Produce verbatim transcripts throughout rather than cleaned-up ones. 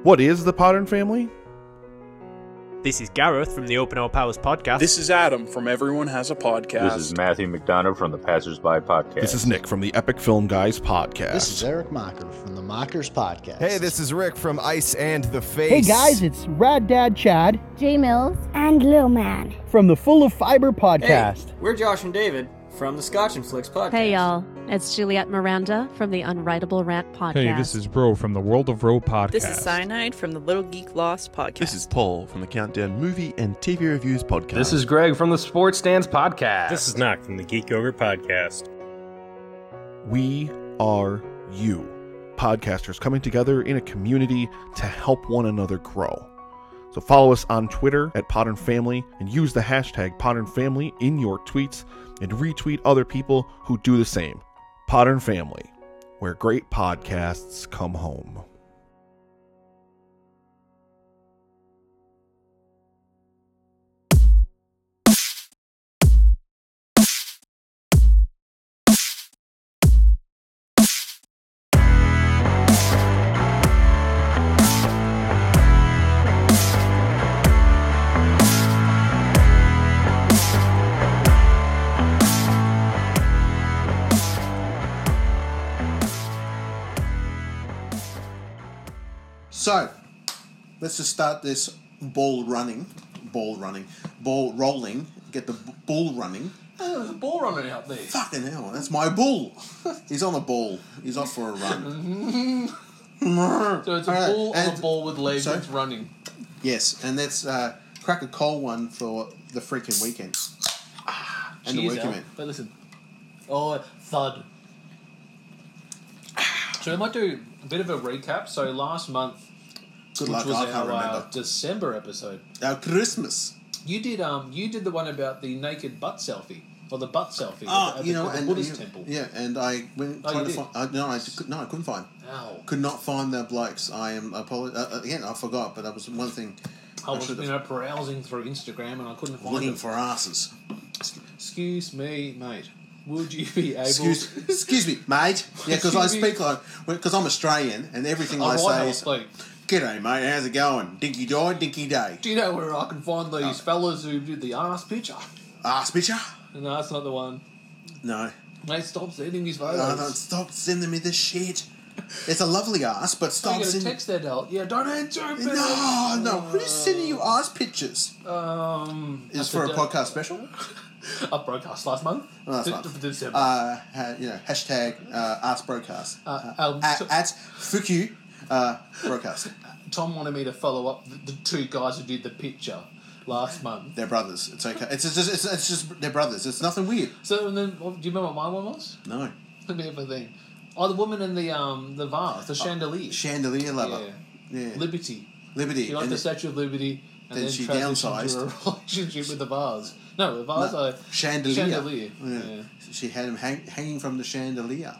What is the Podern Family? This is Gareth from the Open All Powers podcast. This is Adam from Everyone Has a Podcast. This is Matthew McDonough from the Passersby podcast. This is Nick from the Epic Film Guys podcast. This is Eric Mocker from the Mockers podcast. Hey, this is Rick from Ice and the Face. Hey guys, it's Rad Dad Chad, Jay Mills, and Lil Man from the Full of Fiber podcast. Hey, we're Josh and David from the Scotch and Flicks podcast. Hey y'all, it's Juliette Miranda from the Unwritable Rant podcast. Hey, this is Bro from the World of Row podcast. This is Cyanide from the Little Geek Lost podcast. This is Paul from the Countdown Movie and T V Reviews podcast. This is Greg from the Sports Stands podcast. This is Knock from the Geek Ogre podcast. We are you, podcasters coming together in a community to help one another grow. So follow us on Twitter at Podern Family and use the hashtag Podern Family in your tweets and retweet other people who do the same. Podern Family, where great podcasts come home. So, let's just start this ball running, ball running, ball rolling, get the b- bull running. Oh, there's a ball running out there. Fucking hell, that's my bull. He's on a ball. He's off for a run. So it's a All right, bull on and- a ball with legs so- that's running. Yes, and let's uh, crack a cold one for the freaking weekend. And the Cheers, weekend. Al. man. But listen. Oh, thud. So I might do a bit of a recap. So last month, Good which luck, was I can't our uh, remember. December episode, Our Christmas. you did um you did the one about the naked butt selfie or the butt selfie Oh, at the, you know, at the and Buddhist you- temple. Yeah, and I went Oh, trying you to did? find. Uh, no, I could, no, I couldn't find. Ow. Could not find the blokes. I am apolo- uh, again. I forgot, but that was one thing. I was, should you have- know, browsing through Instagram and I couldn't find looking it. for asses. Excuse me, mate. Would you be able? Excuse, excuse me, mate. Yeah, because I Excuse me. speak like because I'm Australian, and everything Oh, I right, say I'll is, speak. "G'day, mate. How's it going? Dinky die, dinky day." Do you know where I can find these fellas who did the ass picture? Ass picture? No, that's not the one. No. Mate, stop sending these photos. No, don't stop sending me this shit. It's a lovely ass, but Oh, stop you got a sending. text there, Del. Yeah, don't answer it. No, no. Who's sending you ass pictures? Um, Is for a the- podcast special? I broadcast last month. Last D- month. d- December. Uh, ha- you know, hashtag uh, ask broadcast. Uh, um, at, so- at fuck you uh, broadcast. Tom wanted me to follow up the, the two guys who did the picture last month. They're brothers. It's okay. It's just, it's, it's just they're brothers. It's nothing weird. So, and then, well, do you remember what my one was? No. Let me have a thing. Oh, the woman in the um the vase, the chandelier. Chandelier lover. Yeah. Yeah. Liberty. Liberty. She liked And the it- Statue of Liberty, and then then, she transitioned downsized. to a relationship with the vase. No, the vase. No, Uh, chandelier. Chandelier. Yeah. Yeah. She had him hang, hanging from the chandelier.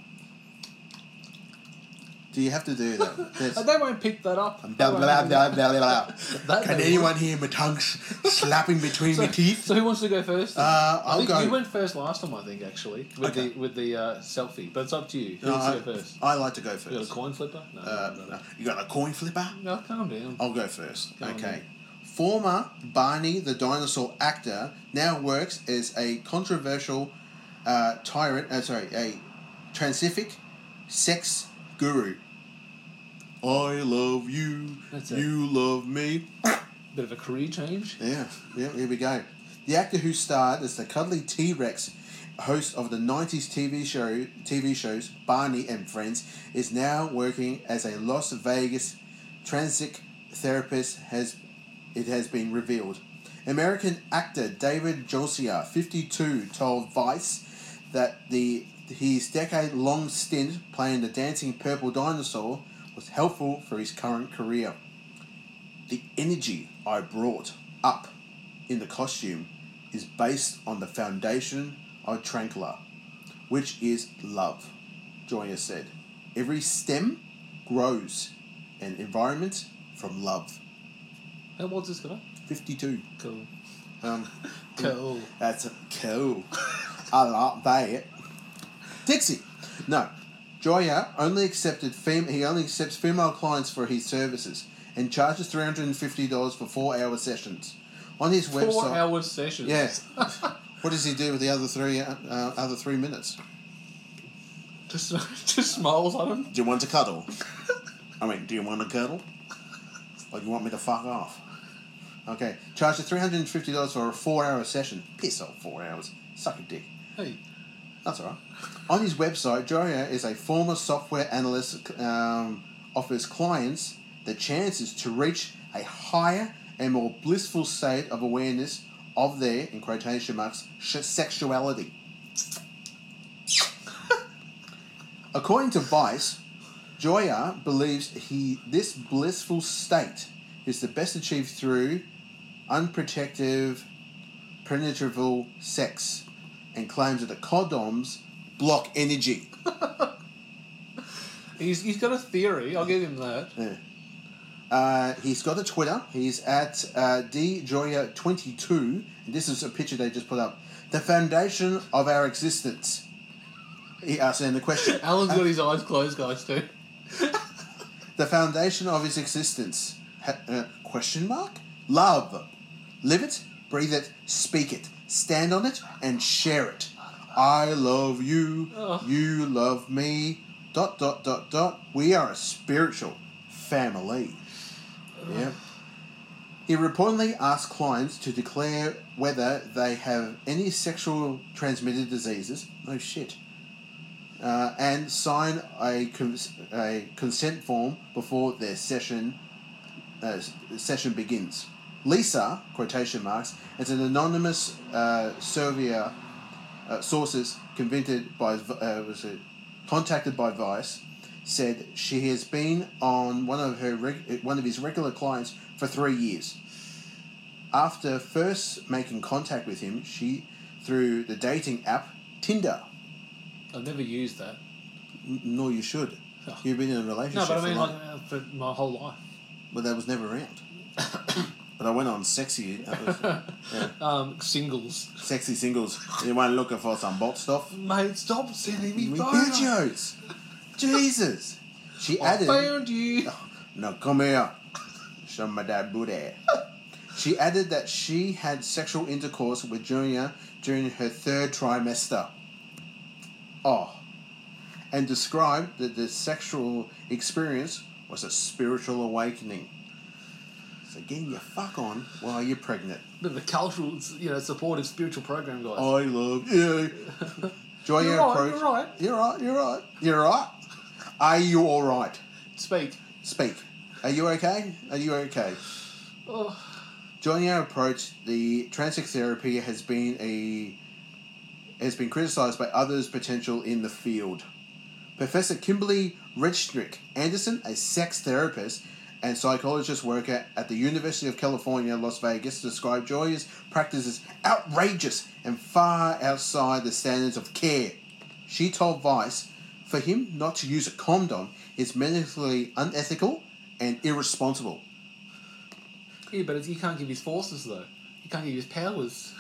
Do you have to do that? That's- And they won't pick that up. They Blah, won't blah, pick blah, that blah, blah, up. blah. That Can they anyone won't. hear my tongue s- slapping between So, my teeth? so who wants to go first? then? Uh, I I'll think go. You went first last time, I think, actually, with Okay. the with the uh, selfie. But it's up to you. Who No, wants to I, go first? I like to go You got a first. coin flipper? No, Uh, no, no, no. You got a coin flipper? no. No, calm down. I'll go first. Go on Okay. then. Former Barney the Dinosaur actor now works as a controversial uh, tyrant, uh, sorry, a transific sex guru. I love you, That's it. you love me. Bit of a career change. Yeah, yeah, here we go. The actor who starred as the cuddly T-Rex host of the nineties T V show T V shows Barney and Friends is now working as a Las Vegas transic therapist has it has been revealed. American actor David Josiah, fifty-two, told Vice that the his decade-long stint playing the dancing purple dinosaur was helpful for his current career. The energy I brought up in the costume is based on the foundation of Trankler, which is love, Joya said. Every stem grows an environment from love. How old's this guy? fifty-two. Cool. Um, Cool. That's cool. I like that. Dixie. No. Joya only accepted fem- he only accepts female clients for his services and charges three hundred fifty dollars for four-hour sessions. On his website... Four-hour sessions? Yeah. What does he do with the other three uh, other three minutes? Just, just smiles at him. Do you want to cuddle? I mean, do you want to cuddle? Or do you want me to fuck off? Okay. Charges three hundred fifty dollars for a four-hour session. Piss off four hours. Suck a dick. Hey. That's all right. On his website, Joya is a former software analyst, um, offers clients the chances to reach a higher and more blissful state of awareness of their, in quotation marks, sexuality. According to Vice, Joya believes he this blissful state is the best achieved through unprotective, penetrative sex, and claims that the condoms block energy. he's he's got a theory. I'll give him that. Yeah. Uh, he's got a Twitter. He's at uh, D Joya twenty-two. And this is a picture they just put up. The foundation of our existence. He asked him the question. Alan's got his eyes closed, guys, too. The foundation of his existence. Ha- uh, question mark? Love. Live it, breathe it, speak it. Stand on it and share it. I love you. Oh. You love me. Dot, dot, dot, dot. We are a spiritual family. Yeah. He reportedly asked clients to declare whether they have any sexual transmitted diseases. No shit. Uh, and sign a, cons- a consent form before their session uh, session begins. Lisa, quotation marks, is an anonymous uh, surveyor, uh, sources convicted by uh, was it contacted by Vice, said she has been on one of her reg- one of his regular clients for three years. After first making contact with him, she through the dating app Tinder. I've never used that. N- nor you should. Oh. You've been in a relationship. No, but I mean, for, like, uh, for my whole life. But that was never around. But I went on sexy. Was, yeah. um, singles. Sexy singles. You weren't looking for some bot stuff? Mate, stop sending me we photos. Videos. Jesus. She I added. found you. Oh, no, come here. Show my dad booty. She added that she had sexual intercourse with Junior during her third trimester. Oh. And described that the sexual experience was a spiritual awakening. So getting your fuck on while you're pregnant. But the cultural, you know, supportive spiritual program, guys. I love you. Joy you're, your right, approach. you're right. You're right. You're right. You're right. Are you all right? Speak. Speak. Are you okay? Are you okay? Oh. Joining our approach, the transex therapy has been a has been criticised by others' potential in the field. Professor Kimberly Redstrick Anderson, a sex therapist and psychologist worker at the University of California, Las Vegas, described Joya's practice as outrageous and far outside the standards of care. She told Vice, for him not to use a condom is medically unethical and irresponsible. Yeah, but you can't give his forces, though. You can't give his powers.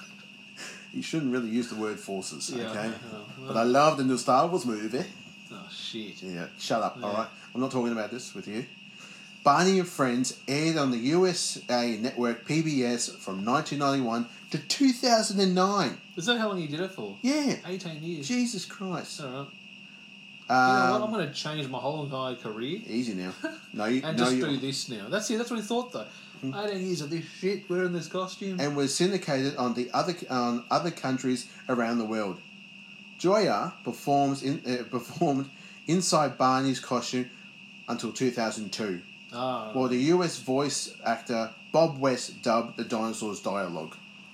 You shouldn't really use the word forces, yeah, okay? No, no. But I love the new Star Wars movie. Oh, shit. Yeah, shut up, yeah. alright? I'm not talking about this with you. Barney and Friends aired on the U S A network P B S from nineteen ninety-one to two thousand nine. Is that how long you did it for? Yeah. eighteen years. Jesus Christ. Alright. Um, you know what? I'm going to change my whole entire career. Easy now. No, you, and no, just you, do this now. That's it. That's what he thought, though. Mm-hmm. eighteen years of this shit, wearing this costume. And was syndicated on the other on other countries around the world. Joya performs in uh, performed inside Barney's costume until two thousand two. Oh. While the U S voice actor Bob West dubbed the dinosaurs' dialogue.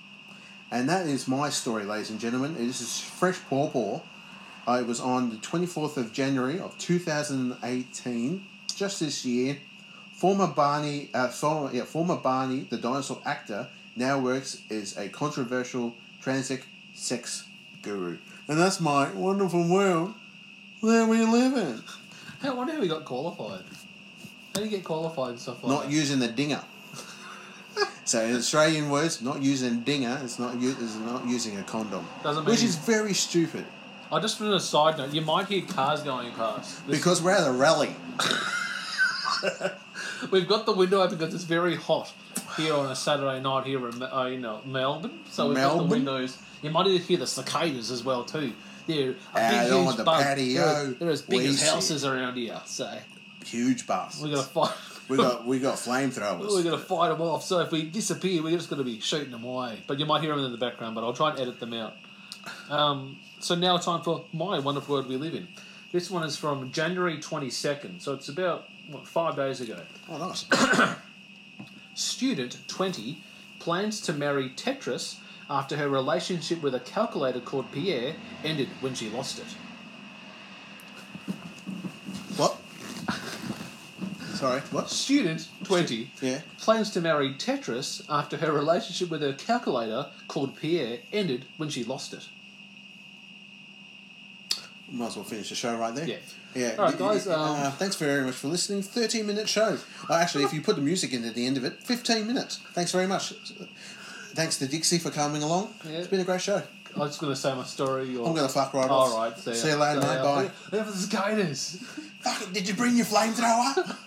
And that is my story, ladies and gentlemen. This is Fresh Paw Paw. Uh, it was on the twenty-fourth of January of two thousand eighteen, just this year. Former Barney, uh, former, yeah, former Barney, the dinosaur actor, now works as a controversial transex sex guru. And that's my wonderful world that we live in. I wonder how he got qualified. How do you get qualified and stuff like Not that? Not using the dinger. So in Australian words, not using dinger is not is not using a condom. Doesn't mean which is very stupid. I just on a side note, you might hear cars going past. This because we're at a rally. We've got the window open because it's very hot here on a Saturday night here in, uh, in uh, Melbourne. So we've Melbourne? got the windows. You might even hear the cicadas as well too. They're a Out big, on huge the bug. patio, They're, they're as big we as see- houses around here. So Huge bastards. we got to fight. We got we got flamethrowers. We're going to fight them off. So if we disappear, we're just going to be shooting them away. But you might hear them in the background, but I'll try and edit them out. Um, so now time for my wonderful world we live in. This one is from January twenty-second. So it's about, what, five days ago. Oh, nice. Student twenty plans to marry Tetris after her relationship with a calculator called Pierre ended when she lost it. What? Sorry, what? Student twenty Yeah. plans to marry Tetris after her relationship with her calculator called Pierre ended when she lost it. Might as well finish the show right there. Yeah. Yeah. All right, guys, um, uh, thanks very much for listening. thirteen minute show. Uh, actually, if you put the music in at the end of it, fifteen minutes. Thanks very much. Thanks to Dixie for coming along. Yeah. It's been a great show. I was going to say my story. Or... I'm going to fuck right off. All right. See, See you later, mate. Bye. Look at the cicadas. Fuck it, did you bring your flamethrower?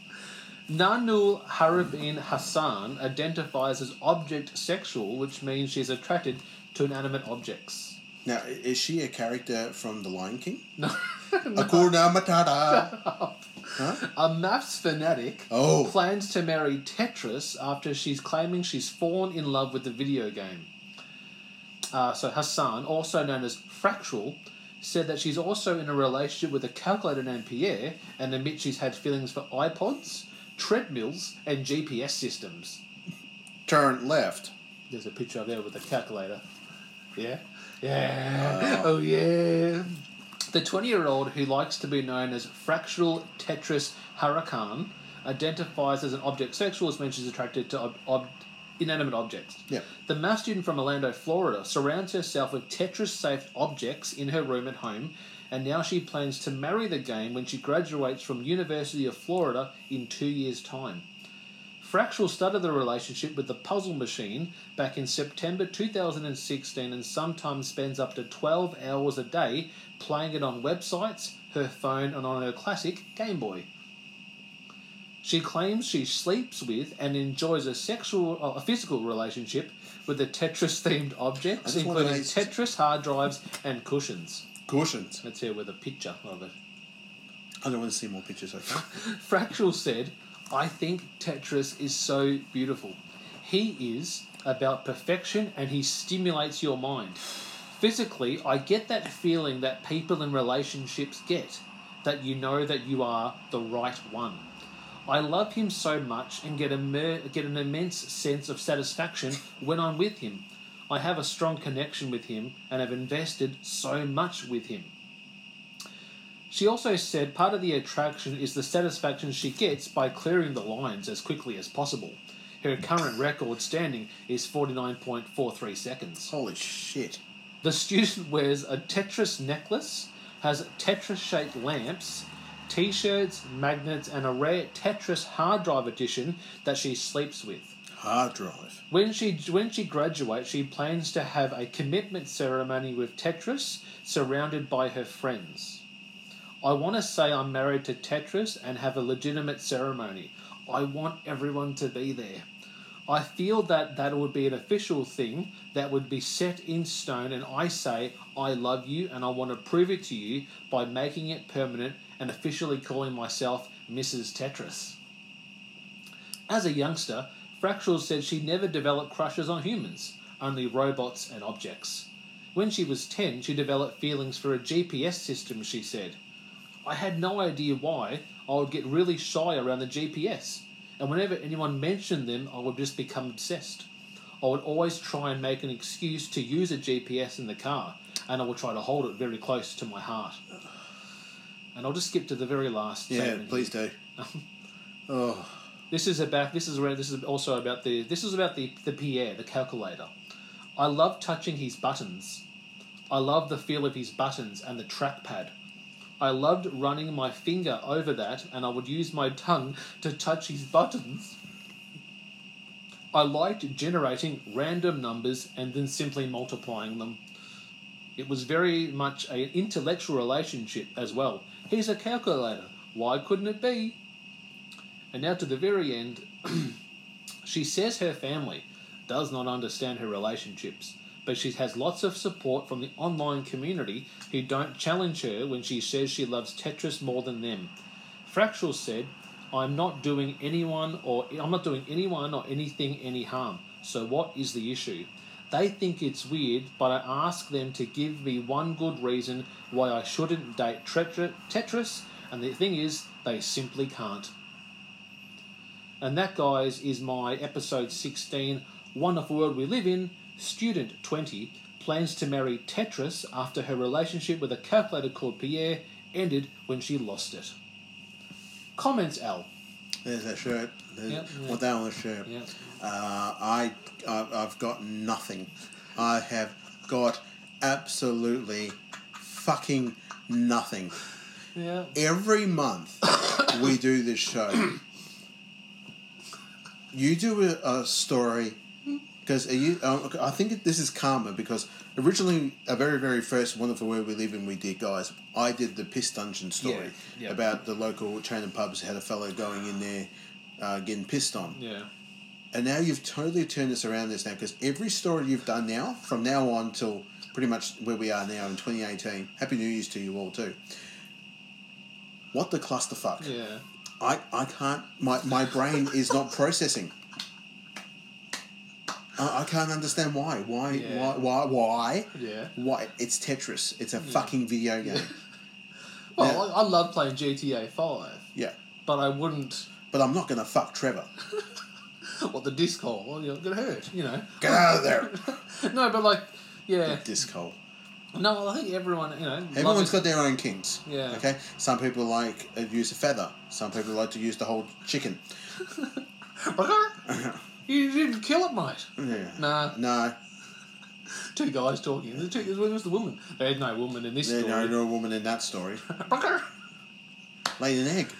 Nanul Haribin Hassan identifies as object sexual, which means she's attracted to inanimate objects. Now, is she a character from The Lion King? No. Hakuna Matata. Huh? A maths fanatic Oh. plans to marry Tetris after she's claiming she's fallen in love with the video game. Uh, so Hassan, also known as Fractal, said that she's also in a relationship with a calculator named Pierre and admits she's had feelings for iPods, treadmills, and G P S systems. Turn left. There's a picture of there with a calculator. Yeah? Yeah. Oh, yeah. The twenty-year-old, who likes to be known as Fractal Tetris Huracan, identifies as an object sexual, which means she's attracted to ob- ob- inanimate objects. Yeah. The math student from Orlando, Florida, surrounds herself with Tetris-safe objects in her room at home, and now she plans to marry the game when she graduates from University of Florida in two years' time. Fractal started the relationship with the puzzle machine back in September two thousand sixteen and sometimes spends up to twelve hours a day playing it on websites, her phone, and on her classic Game Boy. She claims she sleeps with and enjoys a sexual, uh, a physical relationship with the Tetris-themed objects, I just wanna including know- Tetris hard drives and cushions. Cushions. Let's hear with a picture of it. I don't want to see more pictures, okay? Fractal said, "I think Tetris is so beautiful. He is about perfection and he stimulates your mind. Physically, I get that feeling that people in relationships get, that you know that you are the right one. I love him so much and get, a mer- get an immense sense of satisfaction when I'm with him. I have a strong connection with him and have invested so much with him." She also said part of the attraction is the satisfaction she gets by clearing the lines as quickly as possible. Her current record standing is forty-nine point four three seconds. Holy shit. The student wears a Tetris necklace, has Tetris-shaped lamps, T-shirts, magnets, and a rare Tetris hard drive edition that she sleeps with. Hard drive. When she when she graduates, she plans to have a commitment ceremony with Tetris, surrounded by her friends. "I want to say I'm married to Tetris and have a legitimate ceremony. I want everyone to be there. I feel that that would be an official thing that would be set in stone, and I say I love you and I want to prove it to you by making it permanent and officially calling myself Missus Tetris." As a youngster, Fractal said she never developed crushes on humans, only robots and objects. When she was ten, she developed feelings for a G P S system, she said. "I had no idea why. I would get really shy around the G P S, and whenever anyone mentioned them, I would just become obsessed. I would always try and make an excuse to use a G P S in the car, and I would try to hold it very close to my heart." And I'll just skip to the very last Yeah, statement please here. do. Oh. This is about. This is around. This is also about the. This is about the the Pierre, the calculator. "I love touching his buttons. I love the feel of his buttons and the trackpad. I loved running my finger over that, and I would use my tongue to touch his buttons. I liked generating random numbers and then simply multiplying them. It was very much an intellectual relationship as well. He's a calculator. Why couldn't it be? And now to the very end, she says her family does not understand her relationships, but she has lots of support from the online community who don't challenge her when she says she loves Tetris more than them. Fractal said, I'm not doing anyone or I'm not doing anyone or anything any harm. So what is the issue? They think it's weird, but I ask them to give me one good reason why I shouldn't date Tetris, and the thing is, they simply can't. And that, guys, is my episode sixteen, Wonderful World We Live In. Student twenty plans to marry Tetris after her relationship with a calculator called Pierre ended when she lost it. Comments, Al? There's that shirt. There's Yep, yeah. What that on the shirt. Yep. Uh, I, I, I've got nothing. I have got absolutely fucking nothing. Yeah. Every month we do this show. You do a, a story, because you. Um, I think this is karma, because originally, a very, very first Wonderful World We Live In we did, guys, I did the Piss Dungeon story Yeah, yeah. about the local chain of pubs had a fellow going in there uh, getting pissed on. Yeah. And now you've totally turned this around this now, because every story you've done now, from now on till pretty much where we are now in twenty eighteen, Happy New Year's to you all too. What the clusterfuck? Yeah. I, I can't, my, my brain is not processing. I, I can't understand why. Why, Yeah. why, why, why? Yeah. Why? It's Tetris. It's a fucking video game. Well, Now- I, I love playing G T A five, Yeah. but I wouldn't... But I'm not going to fuck Trevor. What, the disc hole? Well, you're going to hurt, you know. Get out of there. No, but like, yeah. The disc hole. No, I think everyone, you know... Everyone's got their own kinks. Yeah. Okay? Some people like to use a feather. Some people like to use the whole chicken. You didn't kill it, mate. Yeah. Nah. No. Two guys talking. The two, where was the woman? There had no woman in this There's story. no, no woman in that story. Laid an egg.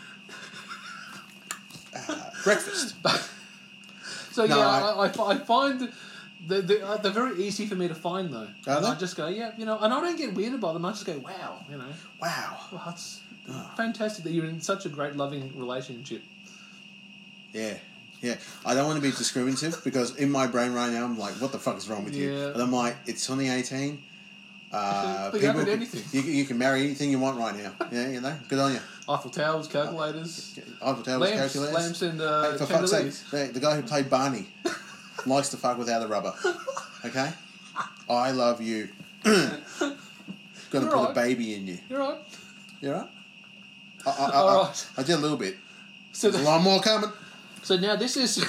Uh, breakfast. So No, yeah, I- I, I, I find they're, they're, they're very easy for me to find though. Are And they? I just go, yeah, you know, and I don't get weirded by them. I just go, wow, you know, Wow. well, that's fantastic that you're in such a great loving relationship. Yeah. Yeah. I don't want to be discriminative, because in my brain right now I'm like, what the fuck is wrong with you? Yeah. But I'm like, it's twenty eighteen. Uh, But you haven't anything. You, can- you can marry anything you want right now. Yeah, you know? Good on you. Eiffel Towers, calculators, Eiffel Towers, lamps, calculators. lamps and uh, Hey, for fuck's sake, chandeliers. the, the guy who played Barney likes to fuck without a rubber. Okay? I love you. Gonna You're put right. a baby in you. You're right. You alright? I, I, I, All I, right. I did a little bit. So There's the- a lot more coming. So now this is.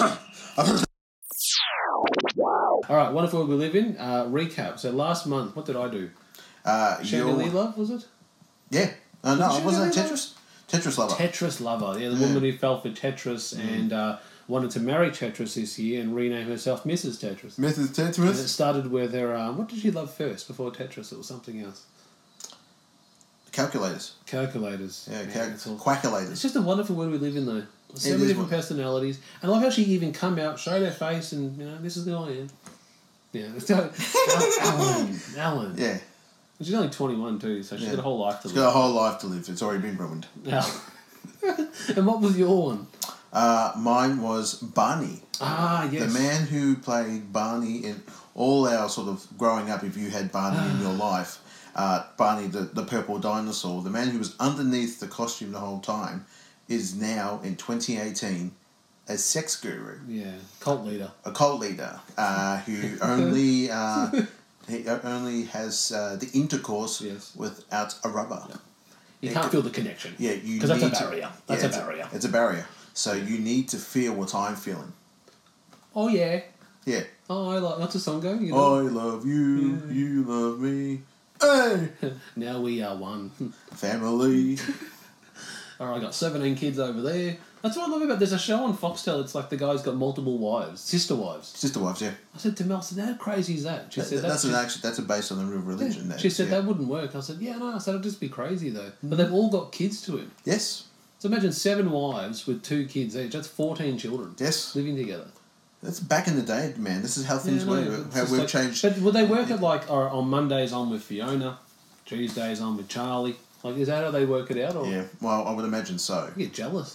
All right, Wonderful World We Live In. Uh, recap. So last month, what did I do? Uh, Chandelier you're- Love, was it? Yeah. Uh, no, Was it wasn't it Chandelier Tetris? Tetris lover. Tetris Lover. Yeah, the Yeah. woman who fell for Tetris Mm. and uh, wanted to marry Tetris this year and rename herself Missus Tetris. Missus And it Tetris. started with her. Um, what did she love first before Tetris? It was something else. Calculators. Calculators. Yeah, Man, cal- it's all- quackulators. It's just a wonderful world we live in, though. So It many is different one- personalities. And I love how she even come out, show their face, and, you know, this is who I am. Yeah, it's Alan. Alan. Yeah. And she's only twenty-one, too, so she's Yeah. got a whole life to She's live. got a whole life to live. It's already been ruined. Yeah. And what was your one? Uh, mine was Barney. Ah, yes. The man who played Barney in all our sort of growing up, if you had Barney in your life, uh, Barney the, the purple dinosaur, the man who was underneath the costume the whole time, is now, in twenty eighteen, a sex guru. Yeah, cult leader. A cult leader uh, who only uh, he only has uh, the intercourse Yes. without a rubber. You Yeah, can't c- feel the connection. Yeah, you Because that's a need to- barrier. yeah, That's a it's barrier. It's a barrier. So you need to feel what I'm feeling. Oh, yeah. Yeah. Oh, I like. What's the song go? You know? I love you, you love me. Hey! Now we are one. Family. All right, I got seventeen kids over there. That's what I love about. There's a show on Foxtel. It's like the guy's got multiple wives, sister wives. Sister wives, yeah. I said to Mel, I said, "How crazy is that?" She That- said, that's an just- actually that's a based on the real religion. Yeah. That, She said yeah. that wouldn't work. I said, "Yeah, no." I said, "It'd just be crazy though." But they've all got kids to him. Yes. So imagine seven wives with two kids each. That's fourteen children. Yes. Living together. That's back in the day, man. This is how things Yeah, no, work. it's How just we've like- changed. But would they work it like or on Mondays on with Fiona, Tuesdays on with Charlie? Like, is that how they work it out? Or Yeah. Well, I would imagine so. you get jealous though.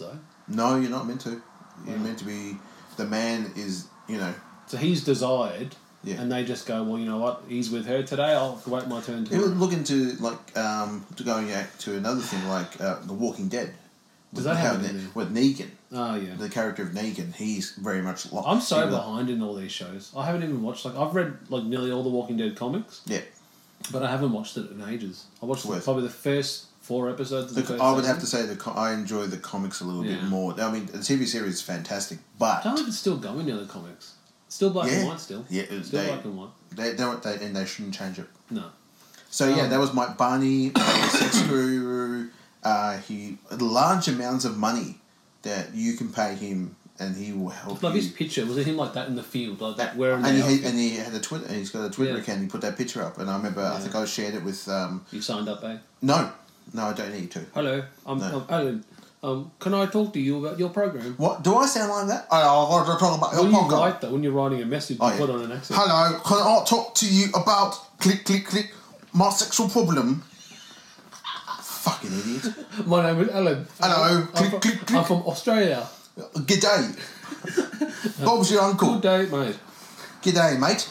No, you're not meant to. You're meant to be... The man is, you know... So he's desired, yeah. and they just go, well, you know what, he's with her today, I'll have to wait my turn to It would look into, like, um, to going out to another thing, like uh, The Walking Dead. Does that have ne- with Negan? Oh, yeah. The character of Negan, he's very much... Like, I'm so similar. behind in all these shows. I haven't even watched, like, I've read, like, nearly all the Walking Dead comics. Yeah. But I haven't watched it in ages. I watched Worth. probably the first four episodes of the, the first I would season. have to say that I enjoy the comics a little Yeah. bit more. I mean, the T V series is fantastic, but... I don't know if it's still going now, the comics. Still black yeah, and white still. Yeah, it, Still they, black and white. They, they, they, and they shouldn't change it. No. So, yeah, Um, that was Mike Barney, the sex guru. Uh, he large amounts of money that you can pay him, and he will help Like you. his picture, was it him like that in the field, like that, wearing And the he, had, outfit? and he had a Twitter. And he's got a Twitter Yeah. account. He put that picture up, and I remember. I Yeah. think I shared it with. Um, You signed up, eh? no, no, I don't need to. Hello, I'm, No. I'm Alan. Um, can I talk to you about your program? What do I sound like that? I, I want to talk about your When you program. write that, when you're writing a message, you Oh, yeah. put on an accent. Hello, can I talk to you about click click click my sexual problem? Fucking idiot. My name is Alan. Hello, I'm, click from, click click. I'm from Australia. G'day. Bob's your uncle. Good day, mate. G'day, mate.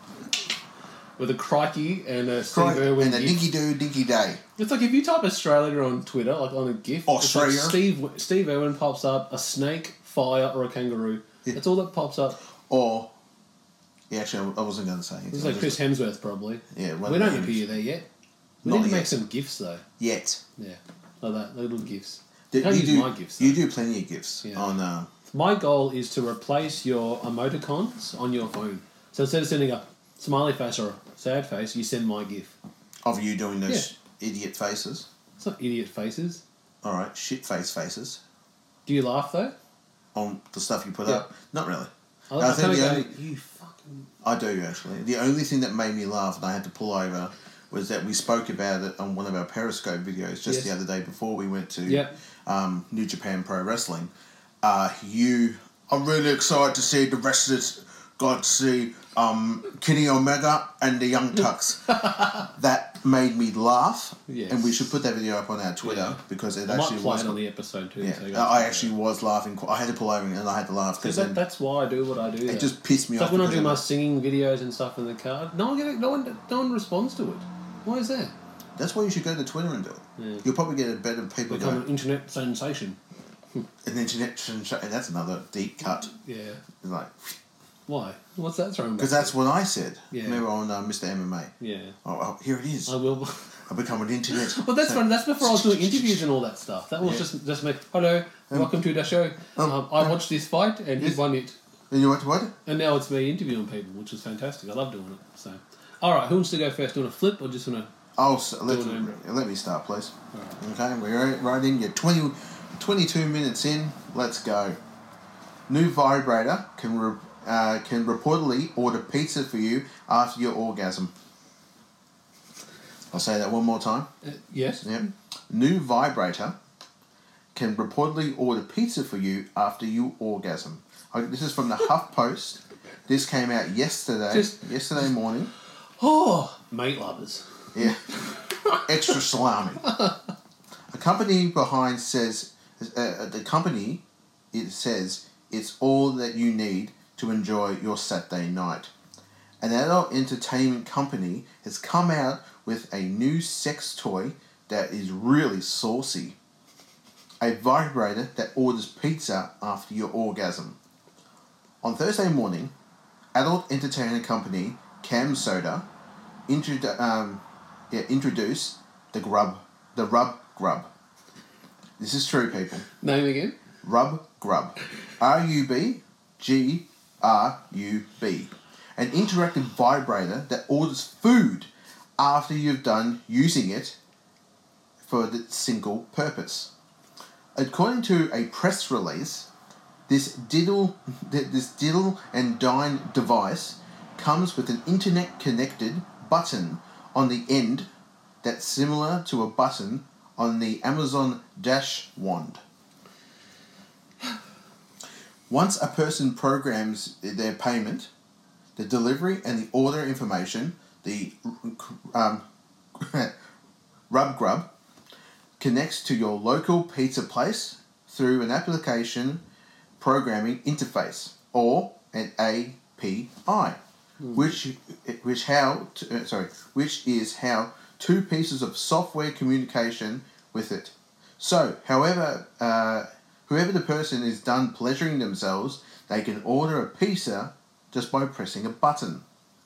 With a crikey and a Steve Crikey, Irwin and a gif. dinky doo dinky day. It's like if you type Australia on Twitter, like on a GIF, Australia. it's like Steve Steve Irwin pops up, a snake, fire, or a kangaroo. Yeah. That's all that pops up. Or, yeah, actually, I wasn't going to say anything. It's like Chris Hemsworth, probably. Yeah, one we of don't the appear Hems. there yet. We Not need to yet. make some GIFs though. Yet. Yeah, like that, little GIFs. Do- You can't you use do, my GIFs. You do plenty of gifs Yeah. on. Uh, My goal is to replace your emoticons on your phone. So instead of sending a smiley face or a sad face, you send my GIF. of you doing those idiot faces. It's not idiot faces. All right, shit face faces Do you laugh though? on the stuff you put Yeah. up. Not really. I, I I think kinda the go, only- you fucking... I do actually. The only thing that made me laugh and I had to pull over was that we spoke about it on one of our Periscope videos just Yes. the other day before we went to Yep. um, New Japan Pro Wrestling. Uh, you, I'm really excited to see the wrestlers. Got to see um, Kenny Omega and the Young Tucks. That made me laugh, Yes. and we should put that video up on our Twitter Yeah. because it I might actually play was. it on the episode too. Yeah, so you I guys can actually was laughing. qu- I had to pull over and I had to laugh because Because that, that's why I do what I do. it though. just pissed me It's off. like when I because do of my it. singing videos and stuff in the car. No one, get, no one, no one responds to it. Why is that? That's why you should go to Twitter and do it. Yeah. You'll probably get a better people Become going. an internet sensation. An internet sensation. And that's another deep cut. Yeah. It's like Why? What's that throwing? because that's what I said. Yeah. Remember on uh, Mister M M A. Yeah. Oh, oh, here it is. I will. I become an internet. But that's fun. That's before I was doing interviews and all that stuff. That was Yeah. just just me. Hello, Um, welcome to the show. um, Um, I um, watched this fight and he yes. won it. And you want what? And now it's me interviewing people, which is fantastic. I love doing it. So, all right, who wants to go first? Do you want to flip or just want to? Oh, so let, Do an let me start, please. Okay, we're right- right in. You're twenty, twenty-two minutes in. Let's go. New vibrator can re, uh, can reportedly order pizza for you after your orgasm. I'll say that one more time. Uh, yes. Yep. New vibrator can reportedly order pizza for you after you orgasm. I, this is from the HuffPost. This came out yesterday. Just- yesterday morning. Oh, mate lovers. Yeah. Extra salami. A company behind says uh, the company it says it's all that you need to enjoy your Saturday night. An adult entertainment company has come out with a new sex toy that is really saucy. A vibrator that orders pizza after your orgasm. On Thursday morning, adult entertainment company Cam Soda introdu- um, yeah, introduced the grub, the Rub Grub. This is true, people. Name again. Rub Grub. R U B G R U B. An interactive vibrator that orders food after you've done using it for the single purpose. According to a press release, this diddle, this diddle and dine device comes with an internet-connected button on the end that's similar to a button on the Amazon Dash wand. Once a person programs their payment, the delivery and the order information, the um, Rub Grub connects to your local pizza place through an application programming interface, or an A P I, hmm. which which how to, uh, sorry which is how two pieces of software communication with it. So, however, uh, whoever the person is done pleasuring themselves, they can order a pizza just by pressing a button.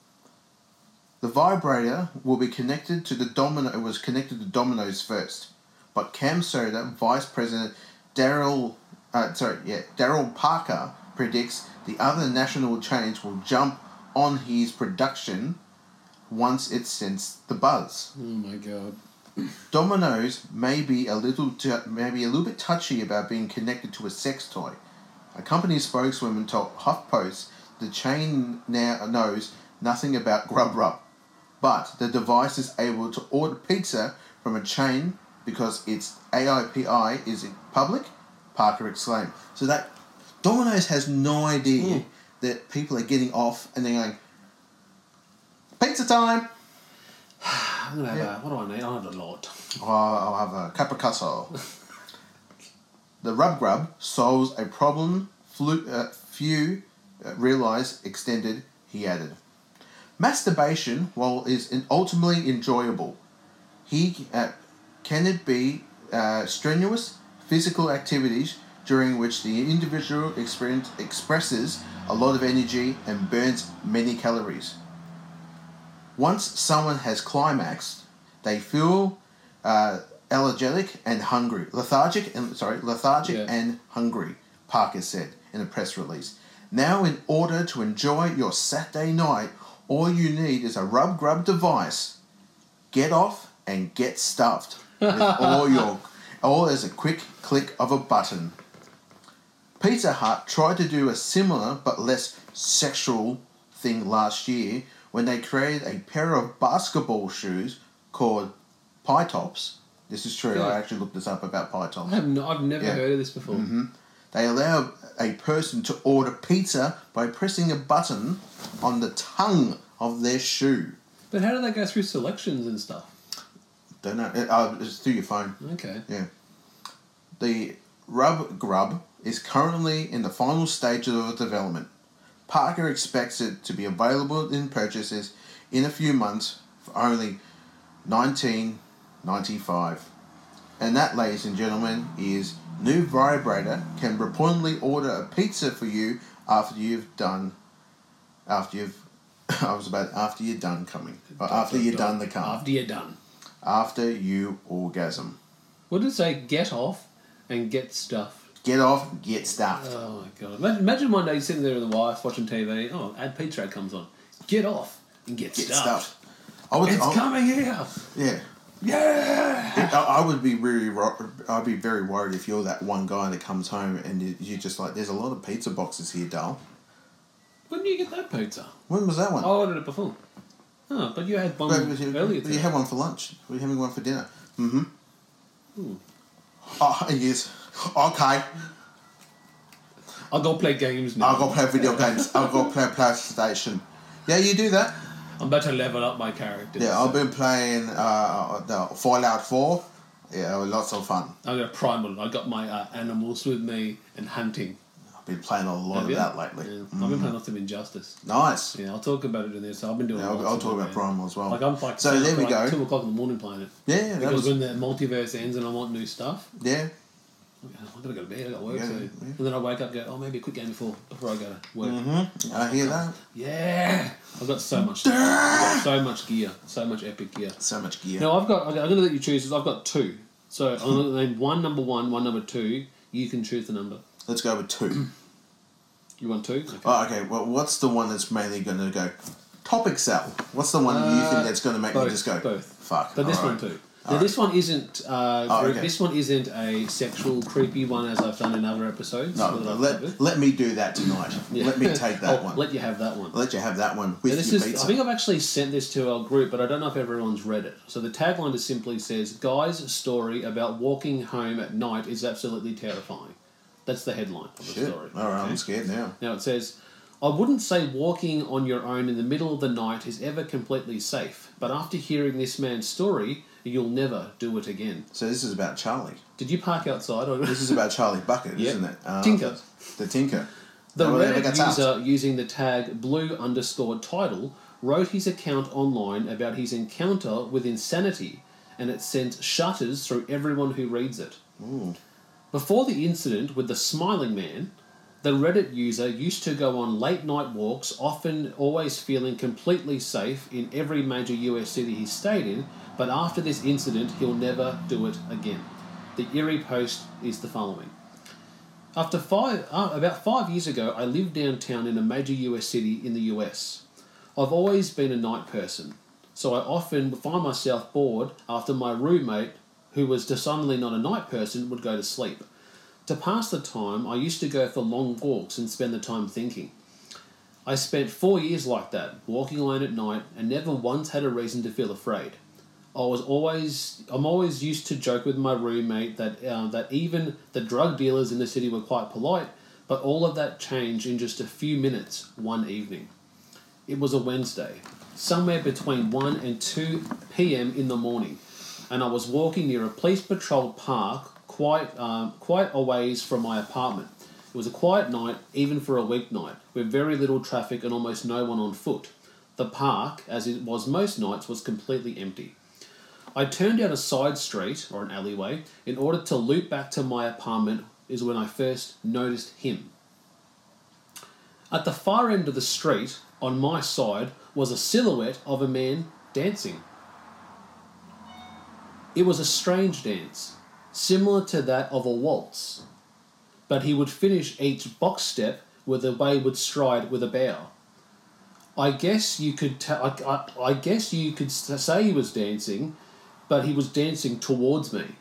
The vibrator will be connected to the Domino. It was connected to Domino's first, but CamSoda Vice President Daryl, uh, sorry, yeah, Daryl Parker predicts the other national chains will jump on his production once it sensed the buzz. Oh my god! Domino's may be a little, t- maybe a little bit touchy about being connected to a sex toy. A company spokeswoman told HuffPost the chain now knows nothing about Grub Rub, but the device is able to order pizza from a chain because its A P I is public, Parker exclaimed. So that Domino's has no idea mm. that people are getting off and they're going, pizza time! I'm going to have yeah. a, what do I need? I'll have a lot. Oh, I'll have a capicasso. The Rub Grub solves a problem flu- uh, few uh, realise extended, he added. Masturbation, while is ultimately enjoyable, he uh, can it be uh, strenuous physical activities during which the individual experience expresses a lot of energy and burns many calories. Once someone has climaxed, they feel uh, lethargic and hungry. Lethargic and sorry, lethargic yeah. and hungry, Parker said in a press release. Now, in order to enjoy your Saturday night, all you need is a Rub Grub device. Get off and get stuffed. With all your, all as a quick click of a button. Pizza Hut tried to do a similar but less sexual thing last year when they created a pair of basketball shoes called Pie Tops. This is true. Yeah. I actually looked this up about Pie Tops. I have no, I've never yeah. heard of this before. Mm-hmm. They allow a person to order pizza by pressing a button on the tongue of their shoe. But how do they go through selections and stuff? Don't know. It, uh, it's through your phone. Okay. Yeah. The Rub Grub is currently in the final stages of development. Parker expects it to be available in purchases in a few months for only nineteen ninety-five. And that, ladies and gentlemen, is new vibrator can reportedly order a pizza for you after you've done, after you've, I was about after you're done coming, or after you're done the cum. After you're done. After you orgasm. What did it say? Get off and get stuff. Get off, get stuffed. Oh my god! Imagine, imagine one day you're sitting there with the wife watching T V. Oh, ad pizza ad comes on. Get off and get, get stuffed. stuffed. I would, it's I would, coming here. Yeah. Yeah. It, I, I would be really. I'd be very worried if you're that one guy that comes home and you're just like, "There's a lot of pizza boxes here, doll." When did you get that pizza? When was that one? I ordered it before. Oh, but you had one but, but, earlier today. You had one for lunch. Were you having one for dinner? Mm-hmm. Hmm. Oh, yes. Okay. I'll go play games now. I'll go play video games. I'll go play PlayStation. Yeah, you do that. I'm about to level up my character. Yeah, so. I've been playing uh, the Fallout four. Yeah, lots of fun. I got Primal. I got my uh, animals with me and hunting. I've been playing a lot Have of you? that lately. Yeah. Mm. I've been playing lots of Injustice. Nice. Yeah, I'll talk about it in there. So I've been doing. Yeah, I'll, I'll talk about man. Primal as well. Like I'm like so there we like go. Two o'clock in the morning playing it. Yeah, because was... when the multiverse ends and I want new stuff. Yeah. I gotta go to bed. I got work, yeah, so yeah. and then I wake up, and go, oh, maybe a quick game before before I go to work. Mm-hmm. I hear that. Yeah, I've got so much, I've got so much gear, so much epic gear, so much gear. Now I've got. I'm gonna let you choose. I've got two, so I'm gonna name one number one, one number two. You can choose the number. Let's go with two. You want two? Okay. Oh, okay. Well, what's the one that's mainly going to go top excel? What's the one uh, you think that's going to make both, me just go both? Fuck. But this right. one too. Now, right. this one isn't. Uh, oh, okay. This one isn't a sexual, creepy one as I've done in other episodes. No, no let, let me do that tonight. Yeah. Let me take that I'll one. Let you have that one. I'll let you have that one with this your is, pizza. I think I've actually sent this to our group, but I don't know if everyone's read it. So the tagline just simply says, "Guy's story about walking home at night is absolutely terrifying." That's the headline of the Shit. story. All right, okay? I'm scared now. Now it says, I wouldn't say walking on your own in the middle of the night is ever completely safe, but after hearing this man's story, You'll never do it again. So this is about Charlie. Did you park outside? Or... This is about Charlie Bucket, yep. isn't it? Uh, Tinker. The Tinker. The no Reddit user using the tag blue underscore title wrote his account online about his encounter with insanity, and it sent shudders through everyone who reads it. Ooh. Before the incident with the smiling man, the Reddit user used to go on late night walks, often always feeling completely safe in every major U S city he stayed in, but after this incident, he'll never do it again. The eerie post is the following. After five, uh, about five years ago, I lived downtown in a major U S city in the U S. I've always been a night person, so I often find myself bored after my roommate, who was decidedly not a night person, would go to sleep. To pass the time, I used to go for long walks and spend the time thinking. I spent four years like that, walking alone at night, and never once had a reason to feel afraid. I was always, I'm always used to joke with my roommate that uh, that even the drug dealers in the city were quite polite, but all of that changed in just a few minutes one evening. It was a Wednesday, somewhere between one and two p.m. in the morning, and I was walking near a police patrolled park quite um, quite a ways from my apartment. It was a quiet night, even for a weeknight, with very little traffic and almost no one on foot. The park, as it was most nights, was completely empty. I turned down a side street, or an alleyway, in order to loop back to my apartment is when I first noticed him. At the far end of the street, on my side, was a silhouette of a man dancing. It was a strange dance, similar to that of a waltz, but he would finish each box step with a wayward stride with a bow. I guess you could t- I, I, I guess you could say he was dancing, but he was dancing towards me.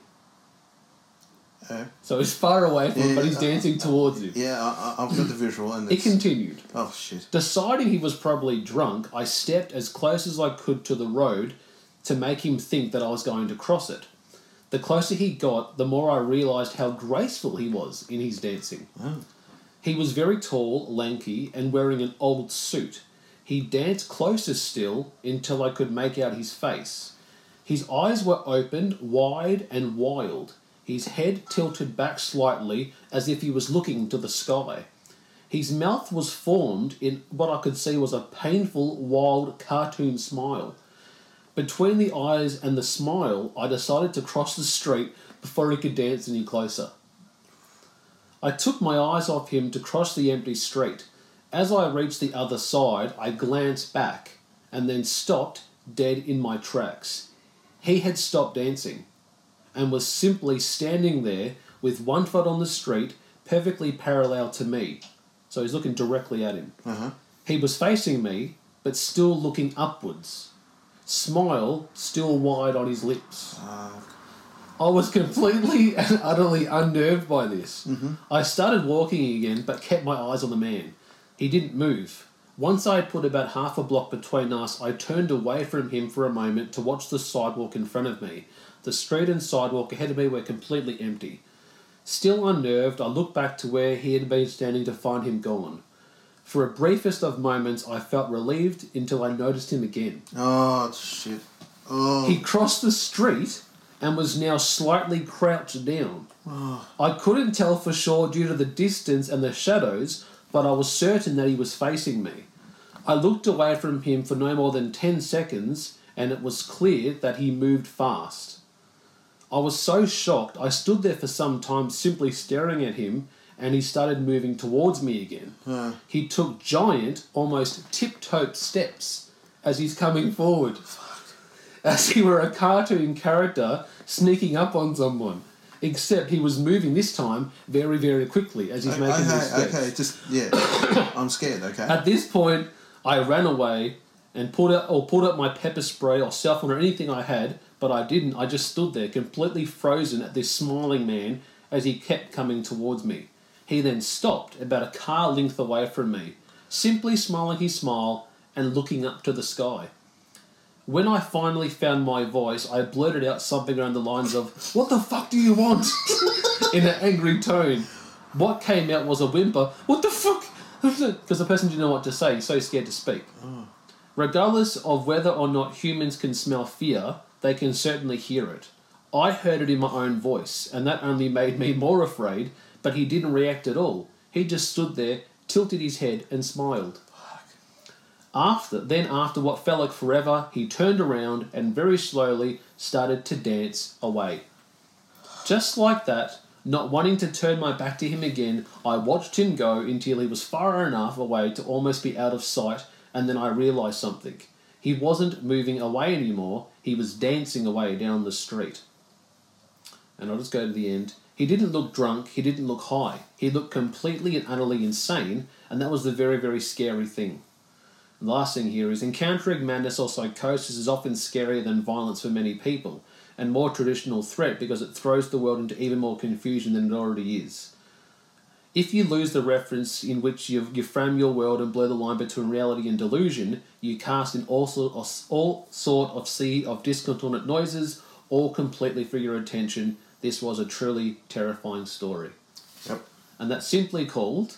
Uh, so he's far away from yeah, him, but he's uh, dancing towards you. Yeah, I, I've got the visual. And it continued. Oh, shit. Deciding he was probably drunk, I stepped as close as I could to the road to make him think that I was going to cross it. The closer he got, the more I realised how graceful he was in his dancing. Oh. He was very tall, lanky, and wearing an old suit. He danced closer still until I could make out his face. His eyes were opened, wide and wild. His head tilted back slightly as if he was looking to the sky. His mouth was formed in what I could see was a painful, wild, cartoon smile. Between the eyes and the smile, I decided to cross the street before he could dance any closer. I took my eyes off him to cross the empty street. As I reached the other side, I glanced back and then stopped dead in my tracks. He had stopped dancing and was simply standing there with one foot on the street, perfectly parallel to me. So he's looking directly at him. Uh-huh. He was facing me, but still looking upwards. Smile still wide on his lips. Uh. I was completely and utterly unnerved by this. Mm-hmm. I started walking again, but kept my eyes on the man. He didn't move. Once I had put about half a block between us, I turned away from him for a moment to watch the sidewalk in front of me. The street and sidewalk ahead of me were completely empty. Still unnerved, I looked back to where he had been standing to find him gone. For a briefest of moments, I felt relieved until I noticed him again. Oh, shit. Oh. He crossed the street and was now slightly crouched down. Oh. I couldn't tell for sure due to the distance and the shadows, but I was certain that he was facing me. I looked away from him for no more than ten seconds, and it was clear that he moved fast. I was so shocked, I stood there for some time simply staring at him, and he started moving towards me again. Uh. He took giant, almost tiptoe steps as he's coming forward. Fuck. As he were a cartoon character sneaking up on someone. Except he was moving this time very, very quickly as he's okay, making okay, these steps. Okay, just, yeah. I'm scared, okay? At this point, I ran away and pulled out, or pulled out my pepper spray or cell phone or anything I had, but I didn't. I just stood there completely frozen at this smiling man as he kept coming towards me. He then stopped about a car length away from me, simply smiling his smile and looking up to the sky. When I finally found my voice, I blurted out something around the lines of, "What the fuck do you want?" in an angry tone. What came out was a whimper, "What the fuck?" Because the person didn't know what to say, he's so scared to speak. Oh. Regardless of whether or not humans can smell fear, they can certainly hear it. I heard it in my own voice, and that only made me more afraid, but he didn't react at all. He just stood there, tilted his head, and smiled. After, then after what felt like forever, he turned around and very slowly started to dance away. Just like that, not wanting to turn my back to him again, I watched him go until he was far enough away to almost be out of sight, and then I realised something. He wasn't moving away anymore, he was dancing away down the street. And I'll just go to the end. He didn't look drunk, he didn't look high. He looked completely and utterly insane, and that was the very, very scary thing. And the last thing here is, encountering madness or psychosis is often scarier than violence for many people, and more traditional threat because it throws the world into even more confusion than it already is. If you lose the reference in which you, you frame your world and blur the line between reality and delusion, you cast in all sort of, all sort of sea of disconsolate noises, all completely for your attention. This was a truly terrifying story. Yep. And that's simply called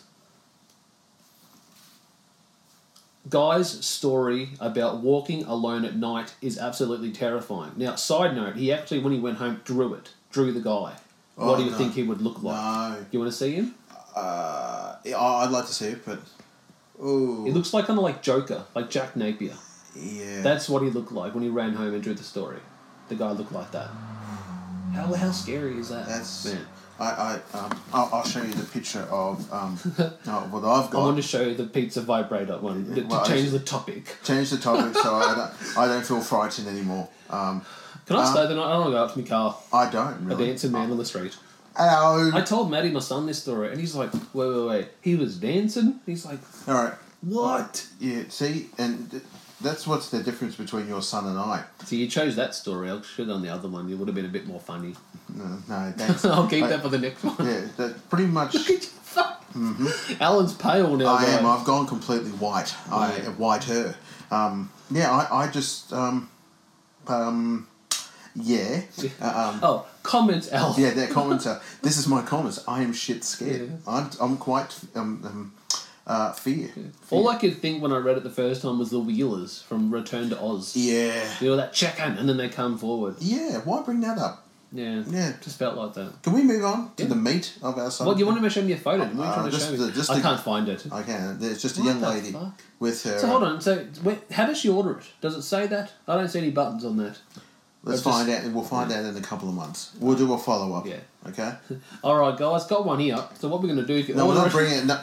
Guy's story about walking alone at night is absolutely terrifying. Now, side note, he actually, when he went home, drew it. Drew the guy. Oh, what do you no. think he would look like? No. You want to see him? Uh, yeah, I'd like to see it, but... Ooh. He looks like kind of like Joker, like Jack Napier. Yeah. That's what he looked like when he ran home and drew the story. The guy looked like that. How how scary is that? That's... Man. I, I, um, I'll, I'll show you the picture of um, uh, what I've got. I want to show you the pizza vibrator one, to, well, to change the topic. Change the topic so I don't, I don't feel frightened anymore. Um, Can I um, stay the night? I don't want to go up to my car. I don't, really. A dancing man on the street. Hello. I told Maddie, my son, this story, and he's like, wait, wait, wait. He was dancing? He's like, all right. What? Yeah, see, and th- that's what's the difference between your son and I. See, you chose that story. I should have done the other one. It would have been a bit more funny. No, no, thanks. I'll keep I, that for the next one. Yeah, that pretty much... Look at you, fuck. Mm-hmm. Alan's pale now, I guys. am. I've gone completely white. Yeah. I whiter. Um, yeah, I, I just... Um, um, yeah. Uh, um, oh, comments, Al. Yeah, their comments are... This is my comments. I am shit scared. Yeah. I'm, I'm quite... Um, um, uh, fear. Yeah. fear. All I could think when I read it the first time was the Wheelers from Return to Oz. Yeah. You know, that chicken, and then they come forward. Yeah, why bring that up? Yeah. Yeah. Just felt like that. Can we move on to yeah. the meat of our song? What, you want to show me a photo? What are you uh, trying to just show the, me? just I the, can't find it. I can. There's just a What young the lady fuck? with her... So hold on. So wait, how does she order it? Does it say that? I don't see any buttons on that. Let's I've find just, out, and we'll find yeah. out in a couple of months. We'll do a follow-up. Yeah. Okay? All right, guys. Got one here. So what we're going to do... If you no, we're not bringing it... No.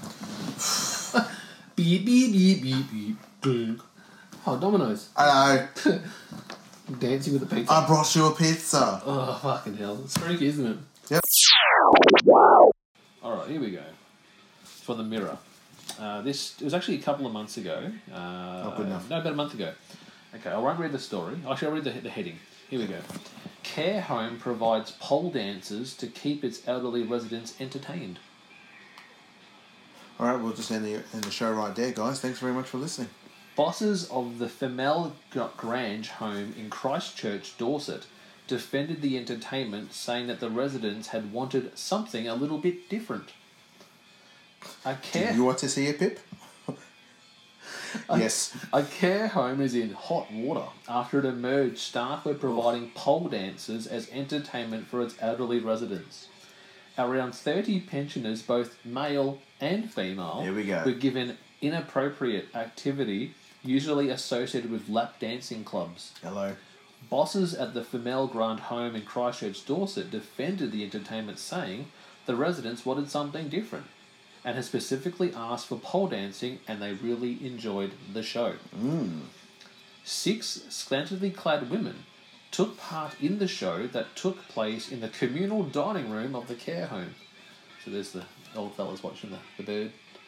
Beep, beep, beep, beep, beep, beep. Oh, Domino's. Hello. Dancing with the pizza. I brought you a pizza. Oh, fucking hell. It's freaky, isn't it? Yep. Alright, here we go. For the Mirror. Uh, this it was actually a couple of months ago. Uh, Not good enough. No, about a month ago. Okay, I won't read the story. Actually, I'll read the, the heading. Here we go. Care home provides pole dancers to keep its elderly residents entertained. All right, we'll just end the, end the show right there, guys. Thanks very much for listening. Bosses of the Femel Grange home in Christchurch, Dorset, defended the entertainment, saying that the residents had wanted something a little bit different. A care... Do you want to see a Pip? a, yes. A care home is in hot water after it emerged staff were providing pole dancers as entertainment for its elderly residents. Around thirty pensioners, both male and female, Here we go. were given inappropriate activity usually associated with lap dancing clubs. Hello. Bosses at the Femel Grant home in Christchurch, Dorset defended the entertainment, saying the residents wanted something different and had specifically asked for pole dancing, and they really enjoyed the show. Mm. Six scantily clad women took part in the show that took place in the communal dining room of the care home. So there's the old fellas watching the, the bird.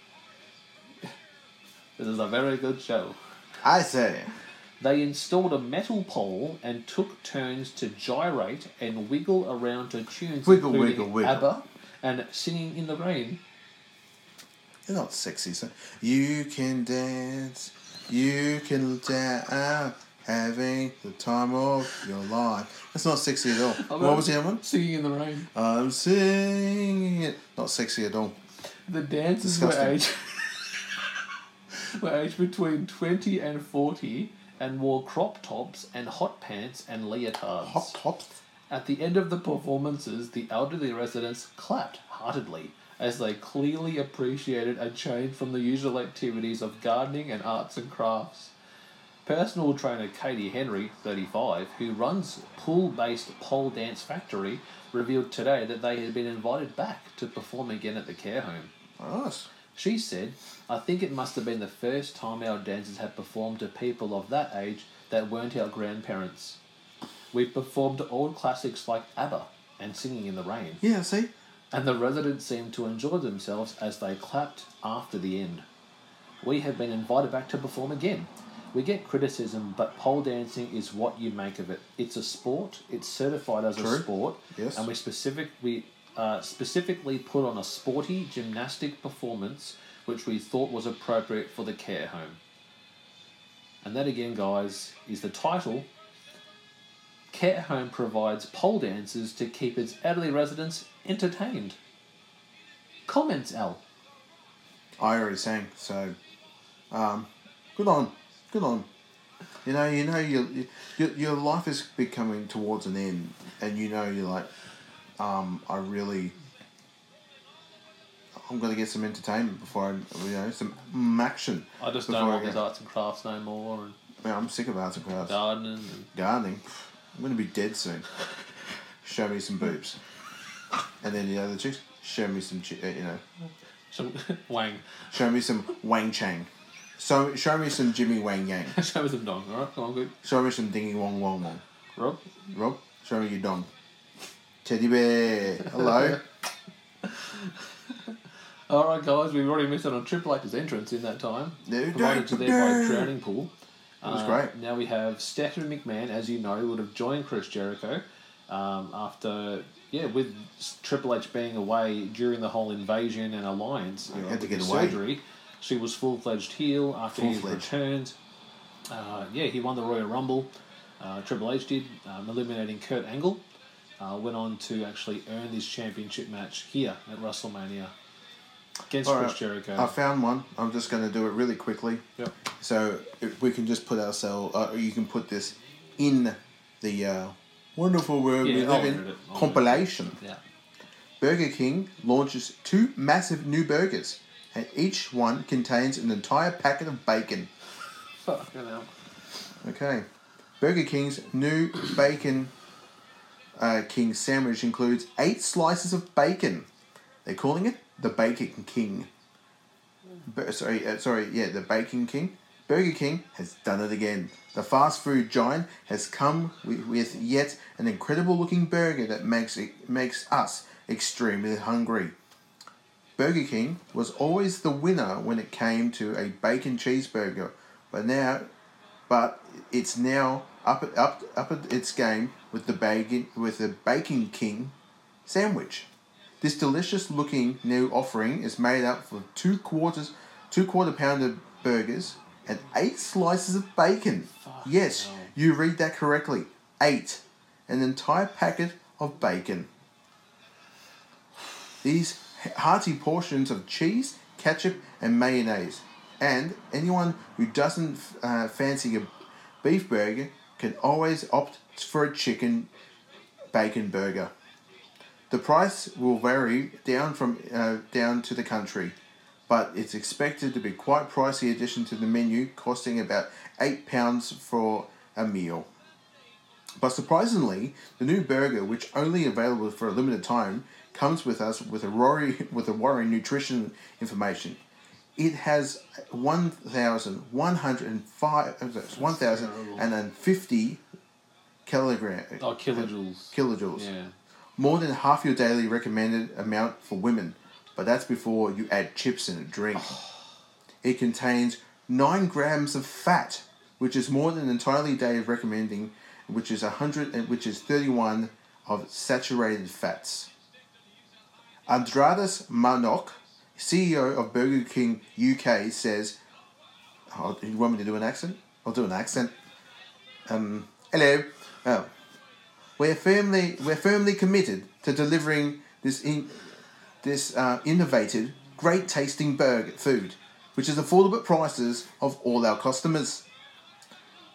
This is a very good show. I say. They installed a metal pole and took turns to gyrate and wiggle around to tunes Wiggle, including wiggle, wiggle. ABBA and Singing in the Rain. They're not sexy. So you can dance, you can dance, having the time of your life. That's not sexy at all. I'm What was the other one? Singing in the Rain. I'm singing it. Not sexy at all. The dances were Disgusting. aged, were aged between twenty and forty and wore crop tops and hot pants and leotards. Hot tops? At the end of the performances, the elderly residents clapped heartedly as they clearly appreciated a change from the usual activities of gardening and arts and crafts. Personal trainer Katie Henry, thirty-five, who runs pool-based pole dance factory, revealed today that they had been invited back to perform again at the care home. Nice. She said, "I think it must have been the first time our dancers have performed to people of that age that weren't our grandparents. We performed old classics like ABBA and Singing in the Rain. Yeah, see? And the residents seemed to enjoy themselves as they clapped after the end. We have been invited back to perform again. We get criticism, but pole dancing is what you make of it. It's a sport. It's certified as True. a sport. Yes. And we specific we uh, specifically put on a sporty gymnastic performance, which we thought was appropriate for the care home." And that again, guys, is the title. Care home provides pole dancers to keep its elderly residents entertained. Comments, Al? I already sang, so um, good on, good on. You know, you know, your your your life is becoming towards an end, and you know, you're like, um, I really, I'm gonna get some entertainment before I, you know, some action. I just before don't I want go. these arts and crafts no more. And Yeah, I'm sick of arts and crafts. gardening. And Gardening. I'm gonna be dead soon. Show me some boobs, and then the other chicks, show me some, chi- uh, you know. some Wang. Show me some Wang Chang. So show me some Jimmy Wang Yang. Show me some dong, alright? Come on, good. Show me some Dingy Wong Wong Wong. Rob? Rob, show me your dong. Teddy bear. Hello. Alright, guys, we've already missed out on Triple H's entrance in that time. No, provided to no, there by no. Drowning Pool. That was Uh, great. Now we have Stephanie McMahon, as you know, would have joined Chris Jericho um, after, yeah, with Triple H being away during the whole invasion and alliance. You know, had to with get the away. Surgery. She was full-fledged heel after his Full-fledged. returns. Uh, yeah, he won the Royal Rumble. Uh, Triple H did, um, eliminating Kurt Angle. Uh, went on to actually earn this championship match here at WrestleMania against All Chris right, Jericho. I found one. I'm just going to do it really quickly. Yep. So if we can just put ourselves, uh, you can put this in the uh, wonderful world we Yeah, live I'll in read it. I'll compilation. Yeah. Burger King launches two massive new burgers, and each one contains an entire packet of bacon. Fucking hell. Okay. Burger King's new Bacon uh, King sandwich includes eight slices of bacon. They're calling it the Bacon King. Bur- sorry, uh, sorry, yeah, the Bacon King. Burger King has done it again. The fast food giant has come with, with yet an incredible looking burger that makes it makes us extremely hungry. Burger King was always the winner when it came to a bacon cheeseburger, but now, but it's now up at, up up at its game with the bacon with the Bacon King sandwich. This delicious looking new offering is made up of two quarters, two quarter pounder burgers and eight slices of bacon. Yes, you read that correctly. Eight, an entire packet of bacon. These hearty portions of cheese, ketchup, and mayonnaise. And anyone who doesn't uh, fancy a beef burger can always opt for a chicken bacon burger. The price will vary down from uh, down to the country, but it's expected to be quite pricey addition to the menu, costing about eight pounds for a meal. But surprisingly, the new burger, which only available for a limited time, comes with us with a worry with a worrying nutrition information. It has one thousand one hundred five, one thousand fifty kilogram. Oh, kilojoules. Kilojoules. Yeah. More than half your daily recommended amount for women, but that's before you add chips and a drink. It contains nine grams of fat, which is more than entirely day of recommending, which is a hundred, and which is thirty-one of saturated fats. Andradis Manok, C E O of Burger King U K, says, oh, you want me to do an accent? I'll do an accent. Um, hello. Oh. We're firmly we're firmly committed to delivering this in, this uh, innovative, great tasting burger food, which is affordable at prices of all our customers.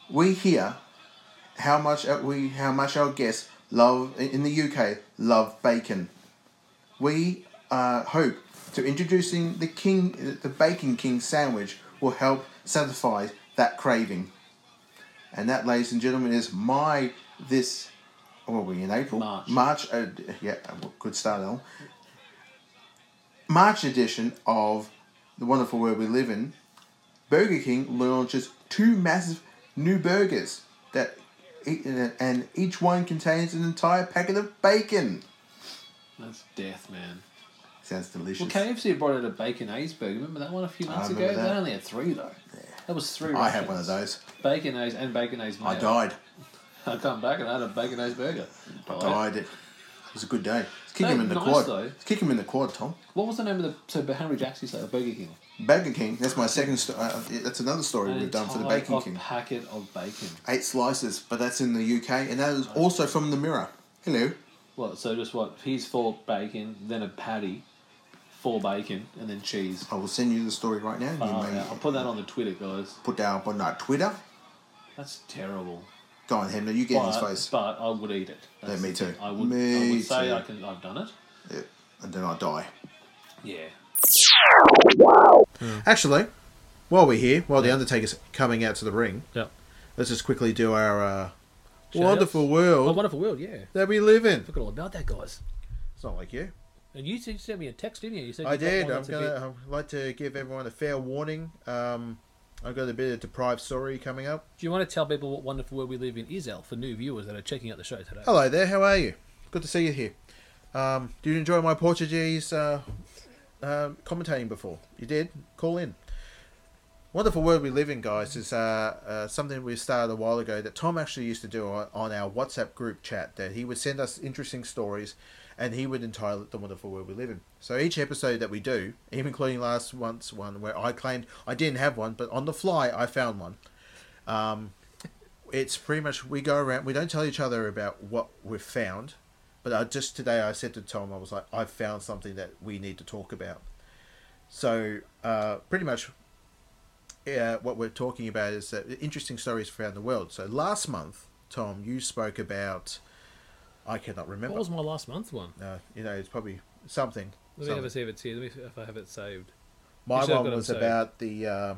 we hear how much we how much our guests love in the U K love bacon. We uh, hope to introducing the King, the Bacon King sandwich will help satisfy that craving. And that, ladies and gentlemen, is my this. What are we in April? March. March. Uh, yeah, good start on. March edition of The Wonderful World We Live In. Burger King launches two massive new burgers that, and each one contains an entire packet of bacon. That's death, man. Sounds delicious. Well, K F C brought out a Baconaise burger. Remember that one a few months ago? that. They only had three, though. Yeah. That was three. I had Russians. one of those. Baconaise and Baconaise mayo. I died. I come back and I had a Baconaise burger. I died. It was a good day. Let's kick No, him in the nice quad. though. Let's kick him in the quad, Tom. What was the name of the so Henry Jackson say Burger King? Burger King. That's my second. Sto- uh, that's another story An we've done for the entire Bacon King. packet of bacon. Eight slices, but that's in the U K, and that is also from the Mirror. Hello. What? So just what? Here's four bacon, then a patty, four bacon, and then cheese. I will send you the story right now. Oh, You may yeah. I'll put that on the Twitter, guys. put that up on our Twitter. That's terrible. Go on, Hemner. You get in his But, face. but I would eat it. Yeah, me the too. thing. I would. Me I would say too. I can. I've done it. Yeah. And then I die. Yeah. Actually, while we're here, while the Undertaker's coming out to the ring, yeah. let's just quickly do our uh, Shout wonderful outs. world. Oh, wonderful world, yeah. That we live in. Forgot all about that, guys. It's not like you. And you said- sent me a text, didn't you? You said I you got did. one I'm that's a gonna. I'd like to give everyone a fair warning. Um, I've got a bit of deprived story coming up. Do you want to tell people what wonderful world we live in is, Al, for new viewers that are checking out the show today? Hello there. How are you? Good to see you here. Um, did you enjoy my Portuguese uh, uh, commentating before? You did? Call in. Wonderful World We Live In, guys, is uh, uh, something we started a while ago that Tom actually used to do on, on our WhatsApp group chat, that he would send us interesting stories and he would entitle it The Wonderful World We Live In. So each episode that we do, even including last month's one where I claimed I didn't have one, but on the fly I found one. Um, it's pretty much, we go around, we don't tell each other about what we've found, but I just today I said to Tom, I was like, I've found something that we need to talk about. So uh, pretty much uh, what we're talking about is uh, interesting stories around the world. So last month, Tom, you spoke about, I cannot remember. What was my last month one? Uh, you know, it's probably something. Let me something. have a see if it's here. Let me see if I have it saved. My You said I've one got it was saved. about the uh,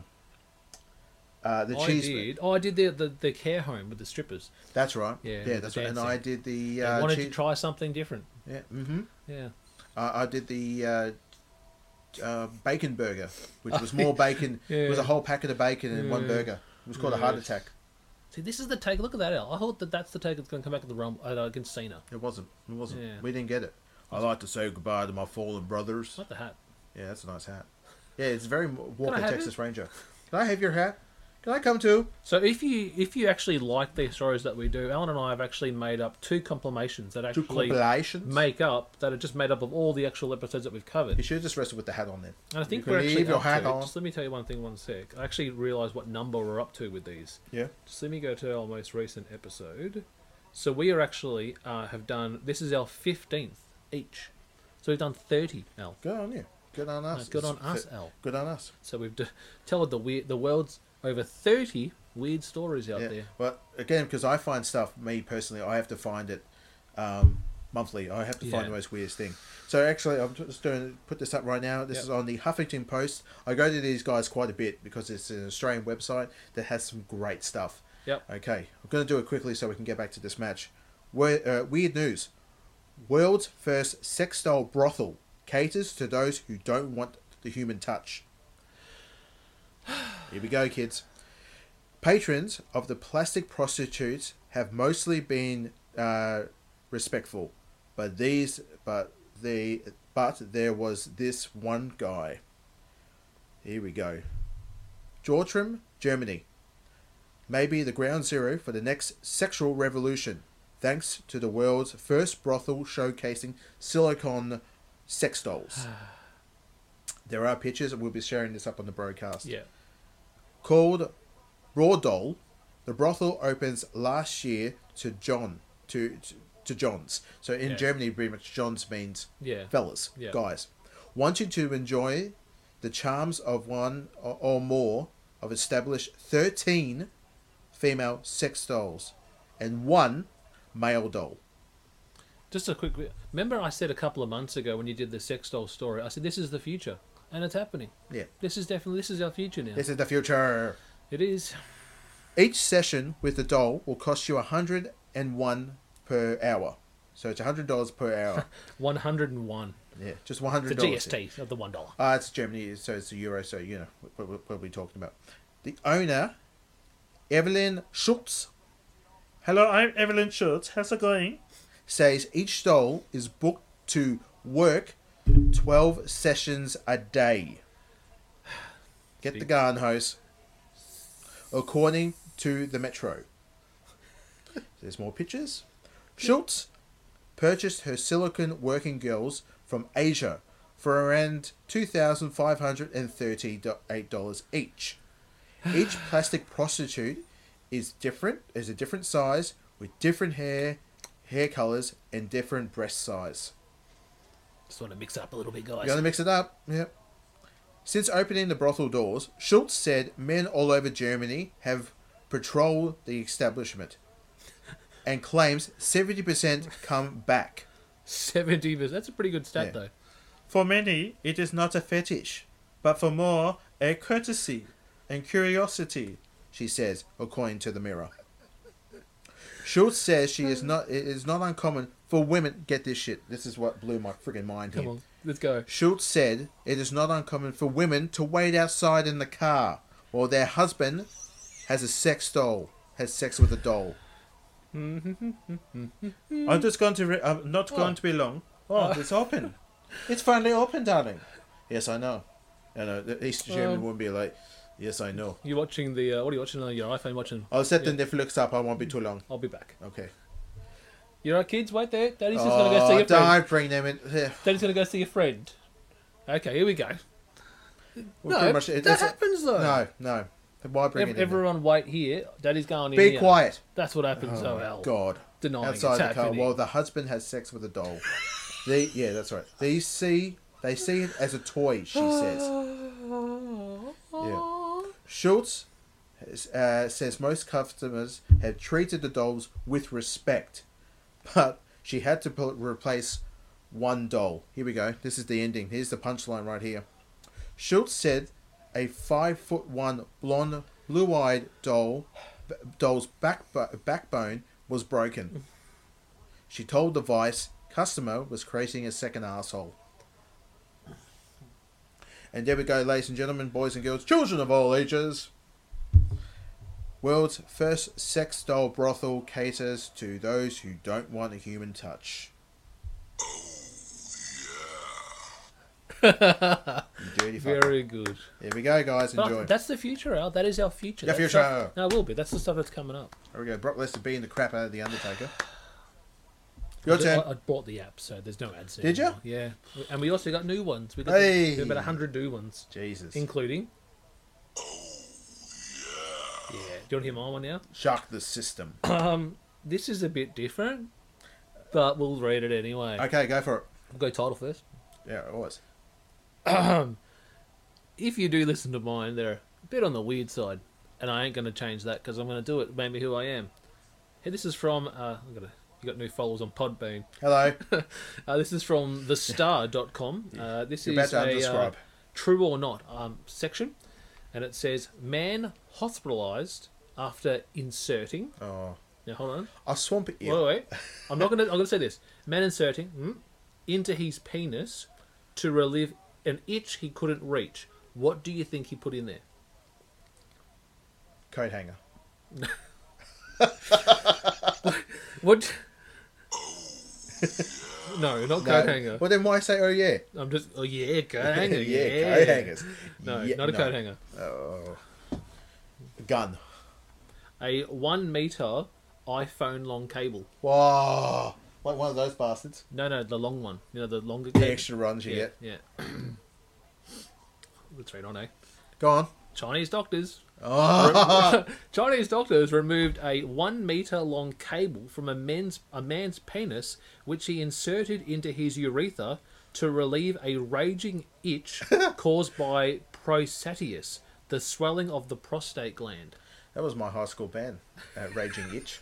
uh, the I cheese. did. Oh, I did the, the the care home with the strippers. That's right. Yeah, yeah, with that's the right. And dancing. I did the. I Uh, wanted cheese... to try something different. Yeah. Mm-hmm. Yeah. Uh, I did the uh, uh, bacon burger, which was more bacon. It was a Yeah. whole packet of bacon in one Yeah. burger. It was called a heart Yes. attack. See, this is the take. Look at that, Al. I thought that that's the take that's going to come back at the Rumble uh, against Cena. It wasn't. It wasn't. Yeah. We didn't get it. I like to say goodbye to my fallen brothers. What the hat? Yeah, that's a nice hat. Yeah, it's very Walker have Texas it? Ranger. Can I have your hat? Can I come too? So if you if you actually like the stories that we do, Alan and I have actually made up two compilations that actually compilations? make up that are just made up of all the actual episodes that we've covered. You should have just rested with the hat on then. And I think You we're can actually leave your up hat to, on. Just let me tell you one thing, one sec. I actually realised what number we're up to with these. Yeah. Just let me go to our most recent episode. So we are actually uh, have done. This is our fifteenth each. So we've done thirty, Al. Good on you. Good on us. Uh, good on It's us, fit- Al. Good on us. So we've d- told the weird, the world's over thirty weird stories out Yeah. there. But again, because I find stuff, me personally, I have to find it um, monthly. I have to find Yeah. the most weirdest thing. So actually, I'm just doing put this up right now. This Yep. is on the Huffington Post. I go to these guys quite a bit because it's an Australian website that has some great stuff. Yep. Okay, I'm going to do it quickly so we can get back to this match. Where, uh, weird news. World's first sex doll brothel caters to those who don't want the human touch. Here we go, kids. Patrons of the plastic prostitutes have mostly been uh, respectful, but these, but they, but there was this one guy. Here we go. Jortrim, Germany. Maybe the ground zero for the next sexual revolution, thanks to the world's first brothel showcasing silicone sex dolls. There are pictures, and we'll be sharing this up on the broadcast. Yeah. Called Raw Doll, the brothel opens last year to John, to to, to John's. So in Yeah. Germany, pretty much John's means Yeah. fellas, Yeah. guys. Wanting to enjoy the charms of one or, or more of established thirteen female sex dolls and one male doll. Just a quick... Remember I said a couple of months ago when you did the sex doll story, I said this is the future. And it's happening. Yeah. This is definitely... This is our future now. This is the future. It is. Each session with the doll will cost you one hundred one per hour. So it's one hundred dollars per hour. one hundred one. Yeah, just one hundred dollars. dollars. The G S T of the one dollar. Ah, uh, it's Germany, so it's a euro, so you know what, what, what are we talking about. The owner, Evelyn Schultz. Hello, I'm Evelyn Schultz. How's it going? Says each doll is booked to work twelve sessions a day. Get the gun, hose. According to the Metro. There's more pictures. Schultz purchased her silicone working girls from Asia for around two thousand five hundred thirty-eight dollars each. Each plastic prostitute is different, is a different size, with different hair, hair colours, and different breast size. Just want to mix it up a little bit, guys. You want to mix it up? Yep. Since opening the brothel doors, Schultz said men all over Germany have patrolled the establishment and claims seventy percent come back. seventy percent? That's a pretty good stat, Yeah. though. For many, it is not a fetish, but for more, a courtesy and curiosity, she says, according to the Mirror. Schultz says she is not. It is not uncommon for women. Get this shit. This is what blew my friggin' mind here. Come on, let's go. Schultz said it is not uncommon for women to wait outside in the car while their husband has a sex doll, has sex with a doll. I'm just going to. Re- I'm not Oh. going to be long. Oh, it's open. It's finally open, darling. Yes, I know. I know. The East German Um, wouldn't be like, yes, I know. You watching the? Uh, what are you watching on your iPhone? Watching? I'll set yeah. the Netflix up. I won't be too long. I'll be back. Okay. You alright, kids? Wait there. Daddy's just Oh, gonna go see your friend. don't bring them in. Yeah. Daddy's gonna go see your friend. Okay, here we go. Well, no, pretty much- that that's- happens though. No, no. Why bring Ev- it in? everyone wait here. Daddy's going in Be here. quiet. That's what happens. Oh, Oh, my hell. God. Denying Outside it's the car happening. while the husband has sex with a doll. they, yeah, that's right. They see, they see it as a toy, she says. Yeah. Schultz has, uh, says most customers had treated the dolls with respect, but she had to put, replace one doll. Here we go. This is the ending. Here's the punchline right here. Schultz said a five foot one blonde, blue-eyed doll, b- doll's back, backbone was broken. She told the Vice customer was creating a second asshole. And there we go, ladies and gentlemen, boys and girls, children of all ages. World's first sex doll brothel caters to those who don't want a human touch. You dirty fucker. Very good. Here we go, guys. But Enjoy. that's the future, Al. That is our future. The That's future. stuff- No, it will be. That's the stuff that's coming up. There we go. Brock Lesnar beating the crap out of The Undertaker. Your turn. I, I bought the app, so there's no ads. Did you? anymore. Yeah. And we also got new ones. We got Hey. about a hundred new ones. Jesus. Including. Yeah. Do you want to hear my one now? Shock the system. Um, this is a bit different, but we'll read it anyway. Okay, go for it. We'll go title first. Yeah, always. Um, if you do listen to mine, they're a bit on the weird side, and I ain't going to change that because I'm going to do it. It made me who I am. Hey, this is from. Uh, I'm gonna. You got new followers on Podbean. Hello. uh, this is from the star dot com. Uh, this You're is about to a uh, unsubscribe. true or not um, section, and it says man hospitalized after inserting. Oh. Now hold on. A swamp ear. Wait, wait. I'm not gonna. I'm gonna say this. Man inserting mm, into his penis to relieve an itch he couldn't reach. What do you think he put in there? Coat hanger. What? No, not No. coat hanger. Well, then why say, oh, yeah? I'm just. Oh yeah, coat hanger. Yeah, yeah, coat hangers. No, Yeah, not a no. coat hanger. Oh. Gun. A one meter iPhone long cable. Whoa. Like one of those bastards. No, no, the long one. You know, the longer The cable. extra runs you yeah, get. Yeah. Let's read on, eh? Go on. Chinese doctors. Oh. Chinese doctors removed a one meter long cable from a man's a man's penis, which he inserted into his urethra to relieve a raging itch caused by prostatitis, the swelling of the prostate gland. That was my high school band, uh, Raging Itch.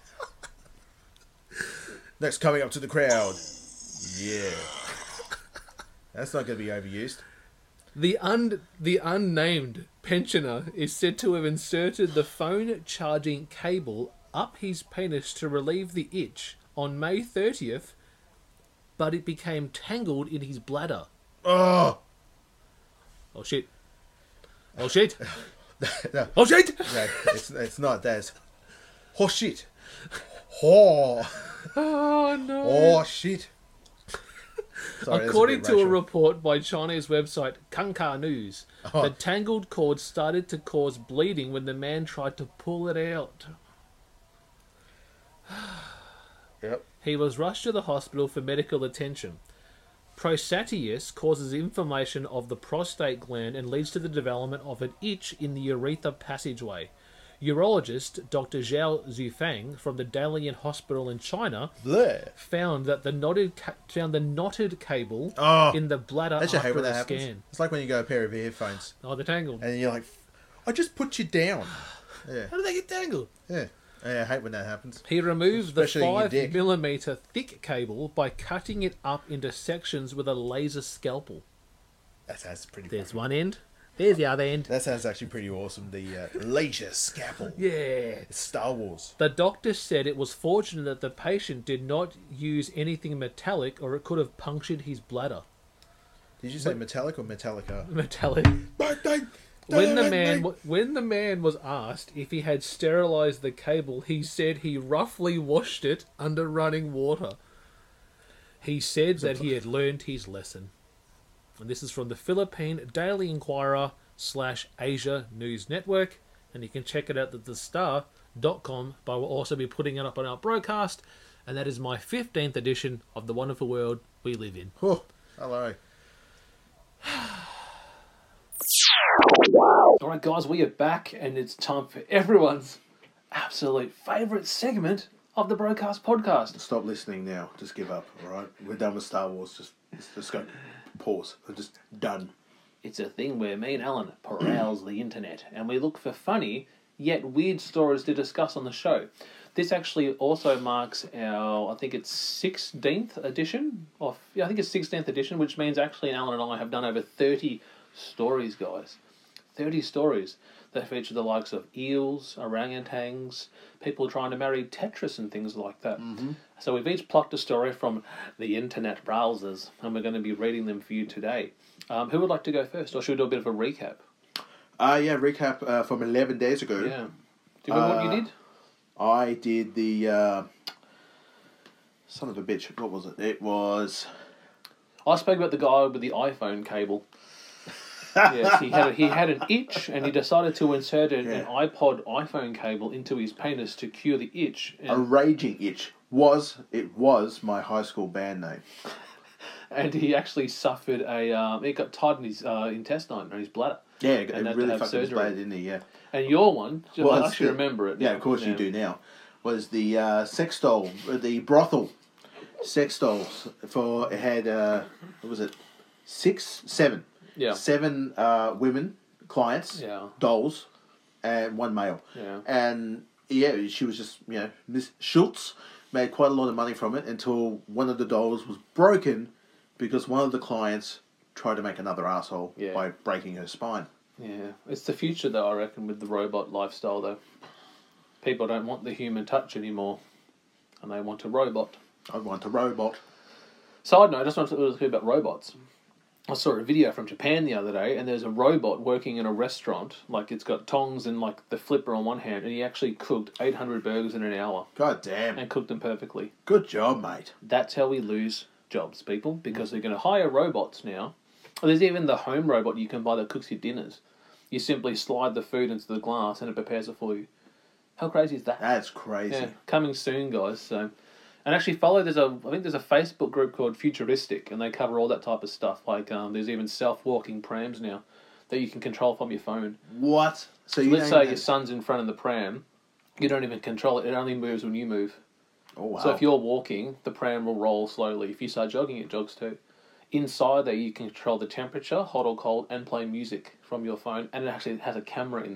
Next, coming up to the crowd. Yeah. That's not going to be overused. The un the unnamed pensioner is said to have inserted the phone charging cable up his penis to relieve the itch on May thirtieth, but it became tangled in his bladder. Oh! Oh shit. Oh shit. no. Oh shit! No, it's, it's not that. It's, oh shit. Oh. Oh no. Oh shit. Sorry, According a to a report by Chinese website Kanka News, oh. the tangled cord started to cause bleeding when the man tried to pull it out. Yep. He was rushed to the hospital for medical attention. Prostatitis causes inflammation of the prostate gland and leads to the development of an itch in the urethra passageway. Urologist Doctor Zhao Zifang from the Dalian Hospital in China Blech. found that the knotted ca- found the knotted cable oh, in the bladder after hate when a that scan. Happens. It's like when you got a pair of earphones. Oh, they're tangled. And you're like, I just put you down. Yeah. How do they get tangled? Yeah. Yeah, I hate when that happens. He removed Especially the your five dick. millimeter thick cable by cutting it up into sections with a laser scalpel. That sounds pretty. There's one end. There's the other end. That sounds actually pretty awesome. The uh, laser scalpel. Yeah. It's Star Wars. The doctor said it was fortunate that the patient did not use anything metallic, or it could have punctured his bladder. Did you say metallic or Metallica? Metallic. When the man when the man was asked if he had sterilized the cable, he said he roughly washed it under running water. He said that he had learned his lesson. And this is from the Philippine Daily Inquirer slash Asia News Network, and you can check it out at the star dot com, but we'll also be putting it up on our broadcast, and that is my fifteenth edition of the wonderful world we live in. Oh, hello. Alright guys, we are back and it's time for everyone's absolute favourite segment of the Broadcast Podcast. Stop listening now. Just give up, alright? We're done with Star Wars. Just, just, just go. Pause. We're just done. It's a thing where me and Alan peruse the internet and we look for funny yet weird stories to discuss on the show. This actually also marks our, I think it's sixteenth edition. Of, yeah, I think it's sixteenth edition, which means actually Alan and I have done over thirty stories, guys. thirty stories that feature the likes of eels, orangutans, people trying to marry Tetris and things like that. Mm-hmm. So we've each plucked a story from the internet browsers and we're going to be reading them for you today. Um, who would like to go first, or should we do a bit of a recap? Uh, yeah, recap uh, from eleven days ago. Yeah. Do you remember uh, what you did? I did the... Uh, son of a bitch. What was it? It was... I spoke about the guy with the iPhone cable. Yes, he had a, he had an itch and he decided to insert an, Yeah. an iPod iPhone cable into his penis to cure the itch. And, A Raging Itch. Was, it was my high school band name. and he actually suffered a... Um, it got tied in his uh, intestine or his bladder. Yeah, it and had to really have fucking surgery. displayed, didn't he? Yeah. And your one, I Was actually the- remember it. Yeah, now. of course Yeah. you do now. Was the uh, sex doll, uh, the brothel sex dolls for, it had, uh, what was it, six, seven. Yeah. Seven uh, women, clients, Yeah. dolls, and one male. Yeah. And yeah, she was just, you know, Miss Schultz made quite a lot of money from it until one of the dolls was broken because one of the clients tried to make another asshole Yeah. by breaking her spine. Yeah, it's the future though, I reckon, with the robot lifestyle though. People don't want the human touch anymore, and they want a robot. I want a robot. Side note, I just want to talk about robots. I saw a video from Japan the other day, and there's a robot working in a restaurant. Like, it's got tongs and like the flipper on one hand, and he actually cooked eight hundred burgers in an hour. God damn. And cooked them perfectly. Good job, mate. That's how we lose jobs, people, because they're going to hire robots now. There's even the home robot you can buy that cooks your dinners. You simply slide the food into the glass and it prepares it for you. How crazy is that? That's crazy. Yeah, coming soon, guys. So, and actually follow. There's a I think there's a Facebook group called Futuristic, and they cover all that type of stuff. Like um, there's even self-walking prams now that you can control from your phone. What? So, So you let's don't say even- your son's in front of the pram, you don't even control it. It only moves when you move. Oh wow. So if you're walking, the pram will roll slowly. If you start jogging, it jogs too. Inside there, you can control the temperature, hot or cold, and play music from your phone. And it actually has a camera in there.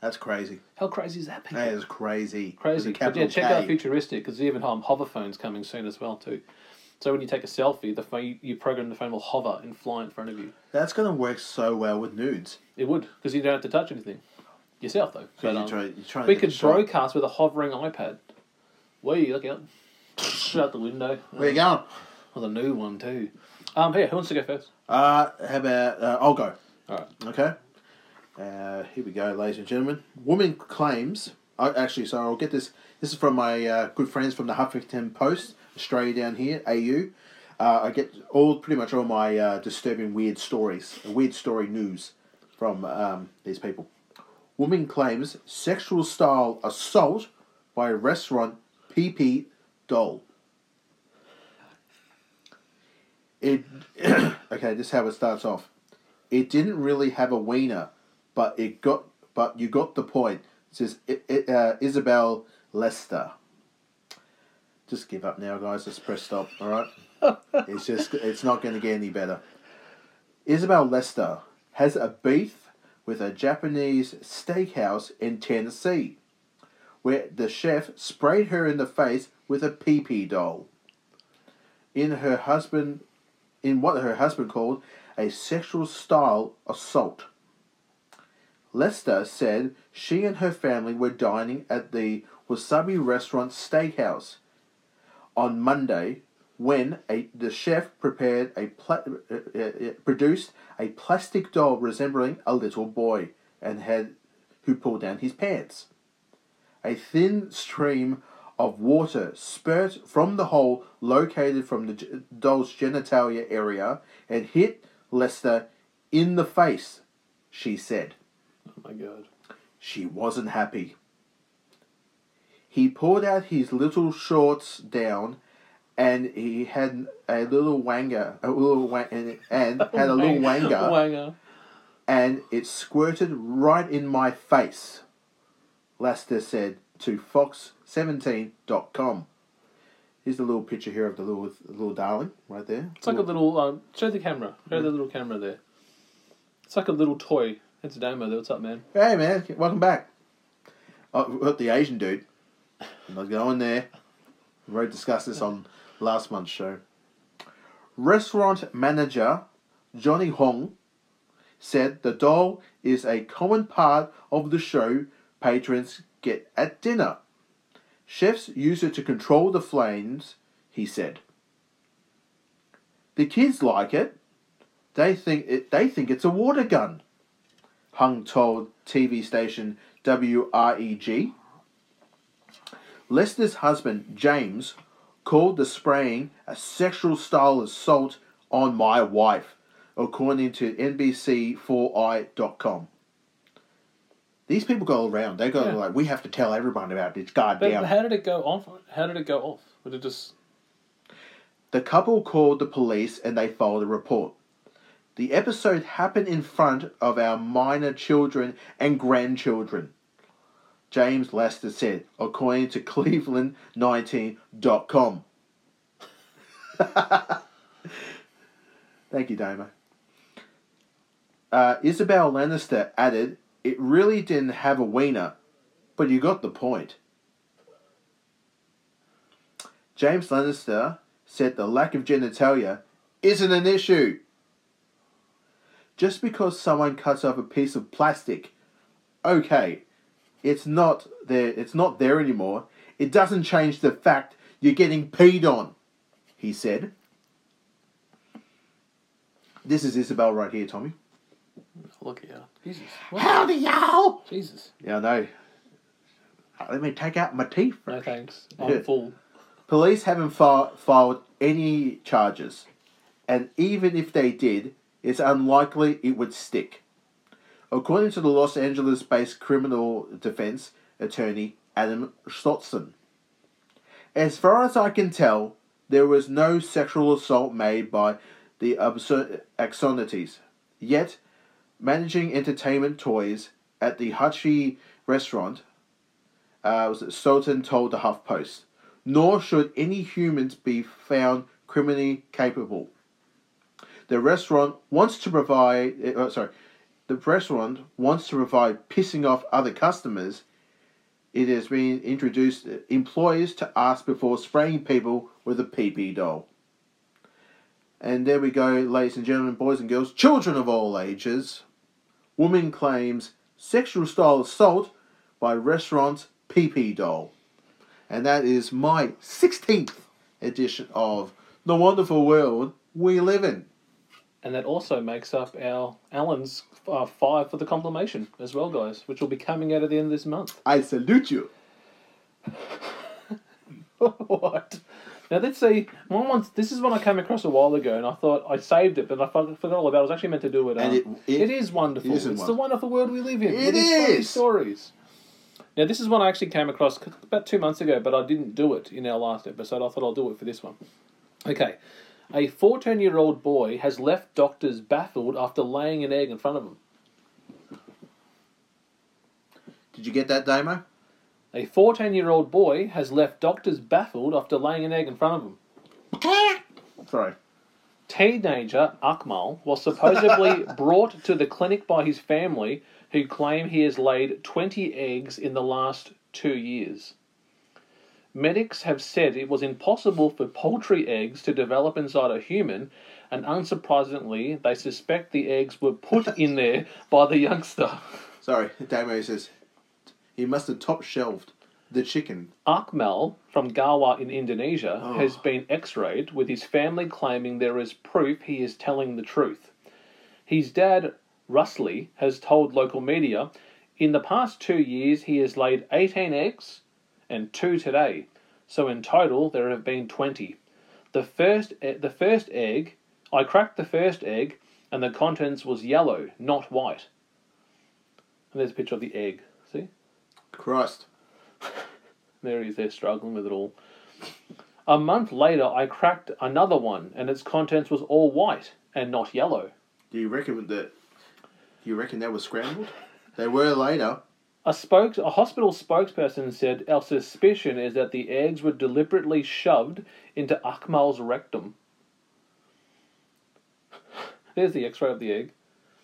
That's crazy. How crazy is that, people? That is crazy. Crazy. But yeah, check out Futuristic, because even um, hover phones coming soon as well, too. So when you take a selfie, the phone, you program the phone will hover and fly in front of you. That's going to work so well with nudes. It would, because you don't have to touch anything. Yourself, though. So but, you um, try, you try we could broadcast with a hovering iPad. Wee, look out. Shut the window. Where you going? Oh, the new one, too. Um, here, who wants to go first? Uh, how about... Uh, I'll go. All right. Okay. Uh, here we go, ladies and gentlemen. Woman claims... Uh, actually, sorry, I'll get this. This is from my uh, good friends from the Huffington Post, Australia down here, A U. Uh, I get all pretty much all my uh, disturbing weird stories, weird story news from um, these people. Woman claims sexual style assault by a restaurant P P doll. It okay. This is how it starts off. It didn't really have a wiener, but it got. But you got the point. It says it, it, uh, Isabel Lester. Just give up now, guys. Just press stop. All right. It's just. It's not going to get any better. Isabel Lester has a beef with a Japanese steakhouse in Tennessee, where the chef sprayed her in the face with a pee-pee doll. In her husband, in what her husband called a sexual style assault. Lester said she and her family were dining at the Wasabi Restaurant Steakhouse on Monday when a, the chef prepared a pla- uh, uh, produced a plastic doll resembling a little boy and had who pulled down his pants. A thin stream of water spurt from the hole located from the g- doll's genitalia area and hit Lester in the face, she said. Oh my God. She wasn't happy. He pulled out his little shorts down and he had a little wanger, a little wang, and, and had a little wanger, Wanger. and it squirted right in my face, Lester said to fox seventeen dot com. Here's a little picture here of the little the little darling right there. It's like a little... Um, show the camera. Show yeah. the little camera there. It's like a little toy. It's Damo there. What's up, man? Hey, man. Welcome back. Oh, we got the Asian dude. I'm not going there. We already discussed this on last month's show. Restaurant manager Johnny Hong said the doll is a common part of the show patrons get at dinner. Chefs use it to control the flames, he said. The kids like it. They think it. They think it's a water gun, Hung told T V station W R E G. Lester's husband, James, called the spraying a sexual style assault on my wife, according to N B C four i dot com. These people go around. They go yeah. like, we have to tell everyone about this goddamn... But how did it go off? How did it go off? Was it just... The couple called the police and they filed a report. The episode happened in front of our minor children and grandchildren, James Lester said, according to Cleveland nineteen dot com. Thank you, Damo. Uh, Isabel Lannister added, it really didn't have a wiener, but you got the point. James Lannister said the lack of genitalia isn't an issue. Just because someone cuts off a piece of plastic, okay, it's not there, it's not there anymore. It doesn't change the fact you're getting peed on, he said. This is Isabel right here, Tommy. Look at you. Jesus. What? Howdy, y'all! Jesus. Yeah, I know. Let me take out my teeth. No thanks. I'm full. Police haven't fi- filed any charges. And even if they did, it's unlikely it would stick. According to the Los Angeles-based criminal defense attorney Adam Stotson. As far as I can tell, there was no sexual assault made by the Axonities. Yet, managing entertainment toys at the Hachi restaurant, uh, was Stoughton told the HuffPost, nor should any humans be found criminally capable. The restaurant wants to provide, uh, sorry, the restaurant wants to avoid pissing off other customers, it has been introduced employees to ask before spraying people with a pee-pee doll. And there we go, ladies and gentlemen, boys and girls, children of all ages. Woman claims sexual style assault by restaurant's pee-pee doll. And that is my sixteenth edition of The Wonderful World We Live In. And that also makes up our Alan's uh, five for the compilation as well, guys, which will be coming out at the end of this month. I salute you. What? Now let's see. One once, this is one I came across a while ago, and I thought I saved it, but I forgot all about it. I was actually meant to do it. Um, And it- it- it is wonderful. it It's is the wonderful. wonderful world we live in. It with these funny is. stories. Now this is one I actually came across about two months ago, but I didn't do it in our last episode. I thought I'll do it for this one. Okay. A fourteen-year-old boy has left doctors baffled after laying an egg in front of him. Did you get that, Damo? A fourteen-year-old boy has left doctors baffled after laying an egg in front of him. Sorry. Teenager Akmal was supposedly brought to the clinic by his family, who claim he has laid twenty eggs in the last two years. Medics have said it was impossible for poultry eggs to develop inside a human, and unsurprisingly, they suspect the eggs were put in there by the youngster. Sorry, Damo says he must have top shelved the chicken. Akmal from Gawa in Indonesia Oh. has been x-rayed, with his family claiming there is proof he is telling the truth. His dad, Rusli, has told local media, in the past two years he has laid eighteen eggs and two today, so in total there have been twenty. The first, e- the first egg, I cracked the first egg and the contents was yellow, not white. And there's a picture of the egg, see? Christ. There he is there struggling with it all. A month later, I cracked another one, and its contents was all white and not yellow. Do you reckon that? Do you reckon they were scrambled? They were later. A spokes, a hospital spokesperson said, "Our suspicion is that the eggs were deliberately shoved into Akmal's rectum." There's the X-ray of the egg.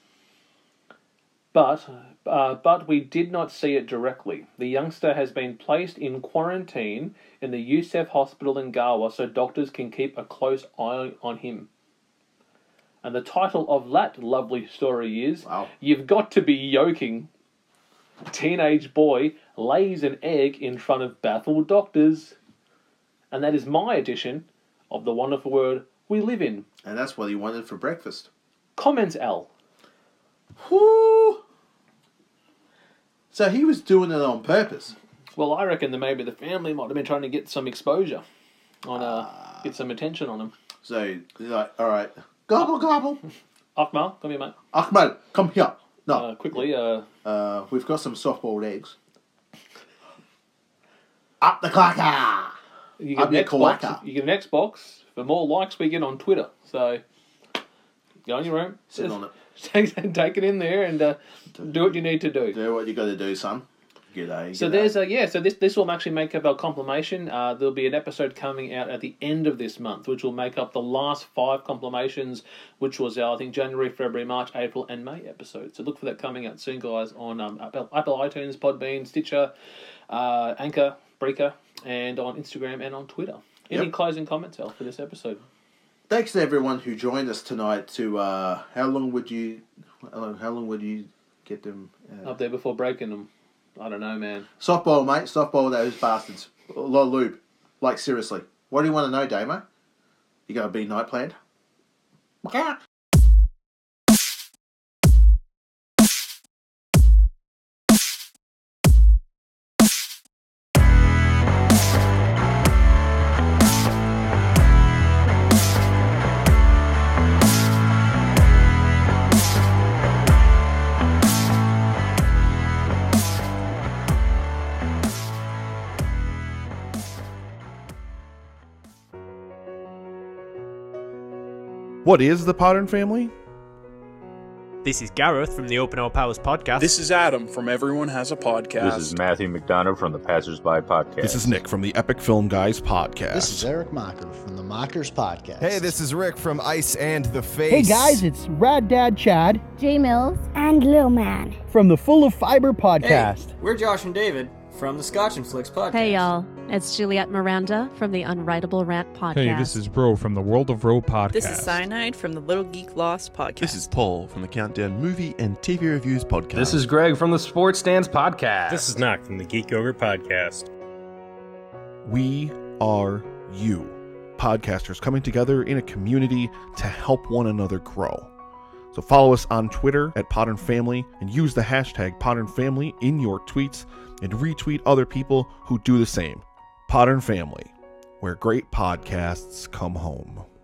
But, uh, but we did not see it directly. The youngster has been placed in quarantine in the Youssef Hospital in Gawa so doctors can keep a close eye on him. And the title of that lovely story is, wow. You've Got to Be Yoking. Teenage boy lays an egg in front of baffled doctors. And that is my edition of the wonderful world we live in. And that's what he wanted for breakfast. Comments, Al. Whoo! So he was doing it on purpose. Well, I reckon that maybe the family might have been trying to get some exposure, on uh, get some attention on him. So they're like, all right, gobble gobble. Akmal, come here, mate. Akmal, come here. No, uh, quickly. Uh, uh, we've got some soft-boiled eggs. Up the clacker. You get, an Xbox, you get an Xbox. For more likes, we get on Twitter. So go in your room, sit on it, take, take it in there, and uh, do what you need to do. Do what you got to do, son. G'day. So g'day. there's a yeah. So this this will actually make up our compilation. Uh, there'll be an episode coming out at the end of this month, which will make up the last five compilations, which was our I think January, February, March, April, and May episodes. So look for that coming out soon, guys, on um, Apple, Apple iTunes, Podbean, Stitcher, uh, Anchor, Breaker, and on Instagram and on Twitter. Any Yep. closing comments, Al, for this episode? Thanks to everyone who joined us tonight. To uh, how long would you? How long, how long would you get them uh, Up there before breaking them. I don't know, man. Softball, mate. Softball those bastards. A lot of lube. Like, seriously. What do you want to know, Damo? You got a big night planned? What is the Podern Family? This is Gareth from the Open All Powers podcast. This is Adam from Everyone Has a Podcast. This is Matthew McDonough from the Passersby podcast. This is Nick from the Epic Film Guys podcast. This is Eric Mocker from the Mockers podcast. Hey, this is Rick from Ice and the Face. Hey guys, it's Rad Dad Chad, J Mills, and Lil Man from the Full of Fiber podcast. Hey, we're Josh and David from the Scotch and Flicks podcast. Hey y'all, it's Juliet Miranda from the Unwritable Rant podcast. Hey, this is Bro from the World of Row podcast. This is Cyanide from the Little Geek Lost podcast. This is Paul from the Countdown Movie and T V Reviews podcast. This is Greg from the Sports Stands podcast. This is Knock from the Geek Ogre podcast. We are you, podcasters coming together in a community to help one another grow. So follow us on Twitter at Podern Family and use the hashtag Podern Family in your tweets and retweet other people who do the same. Podern Family, where great podcasts come home.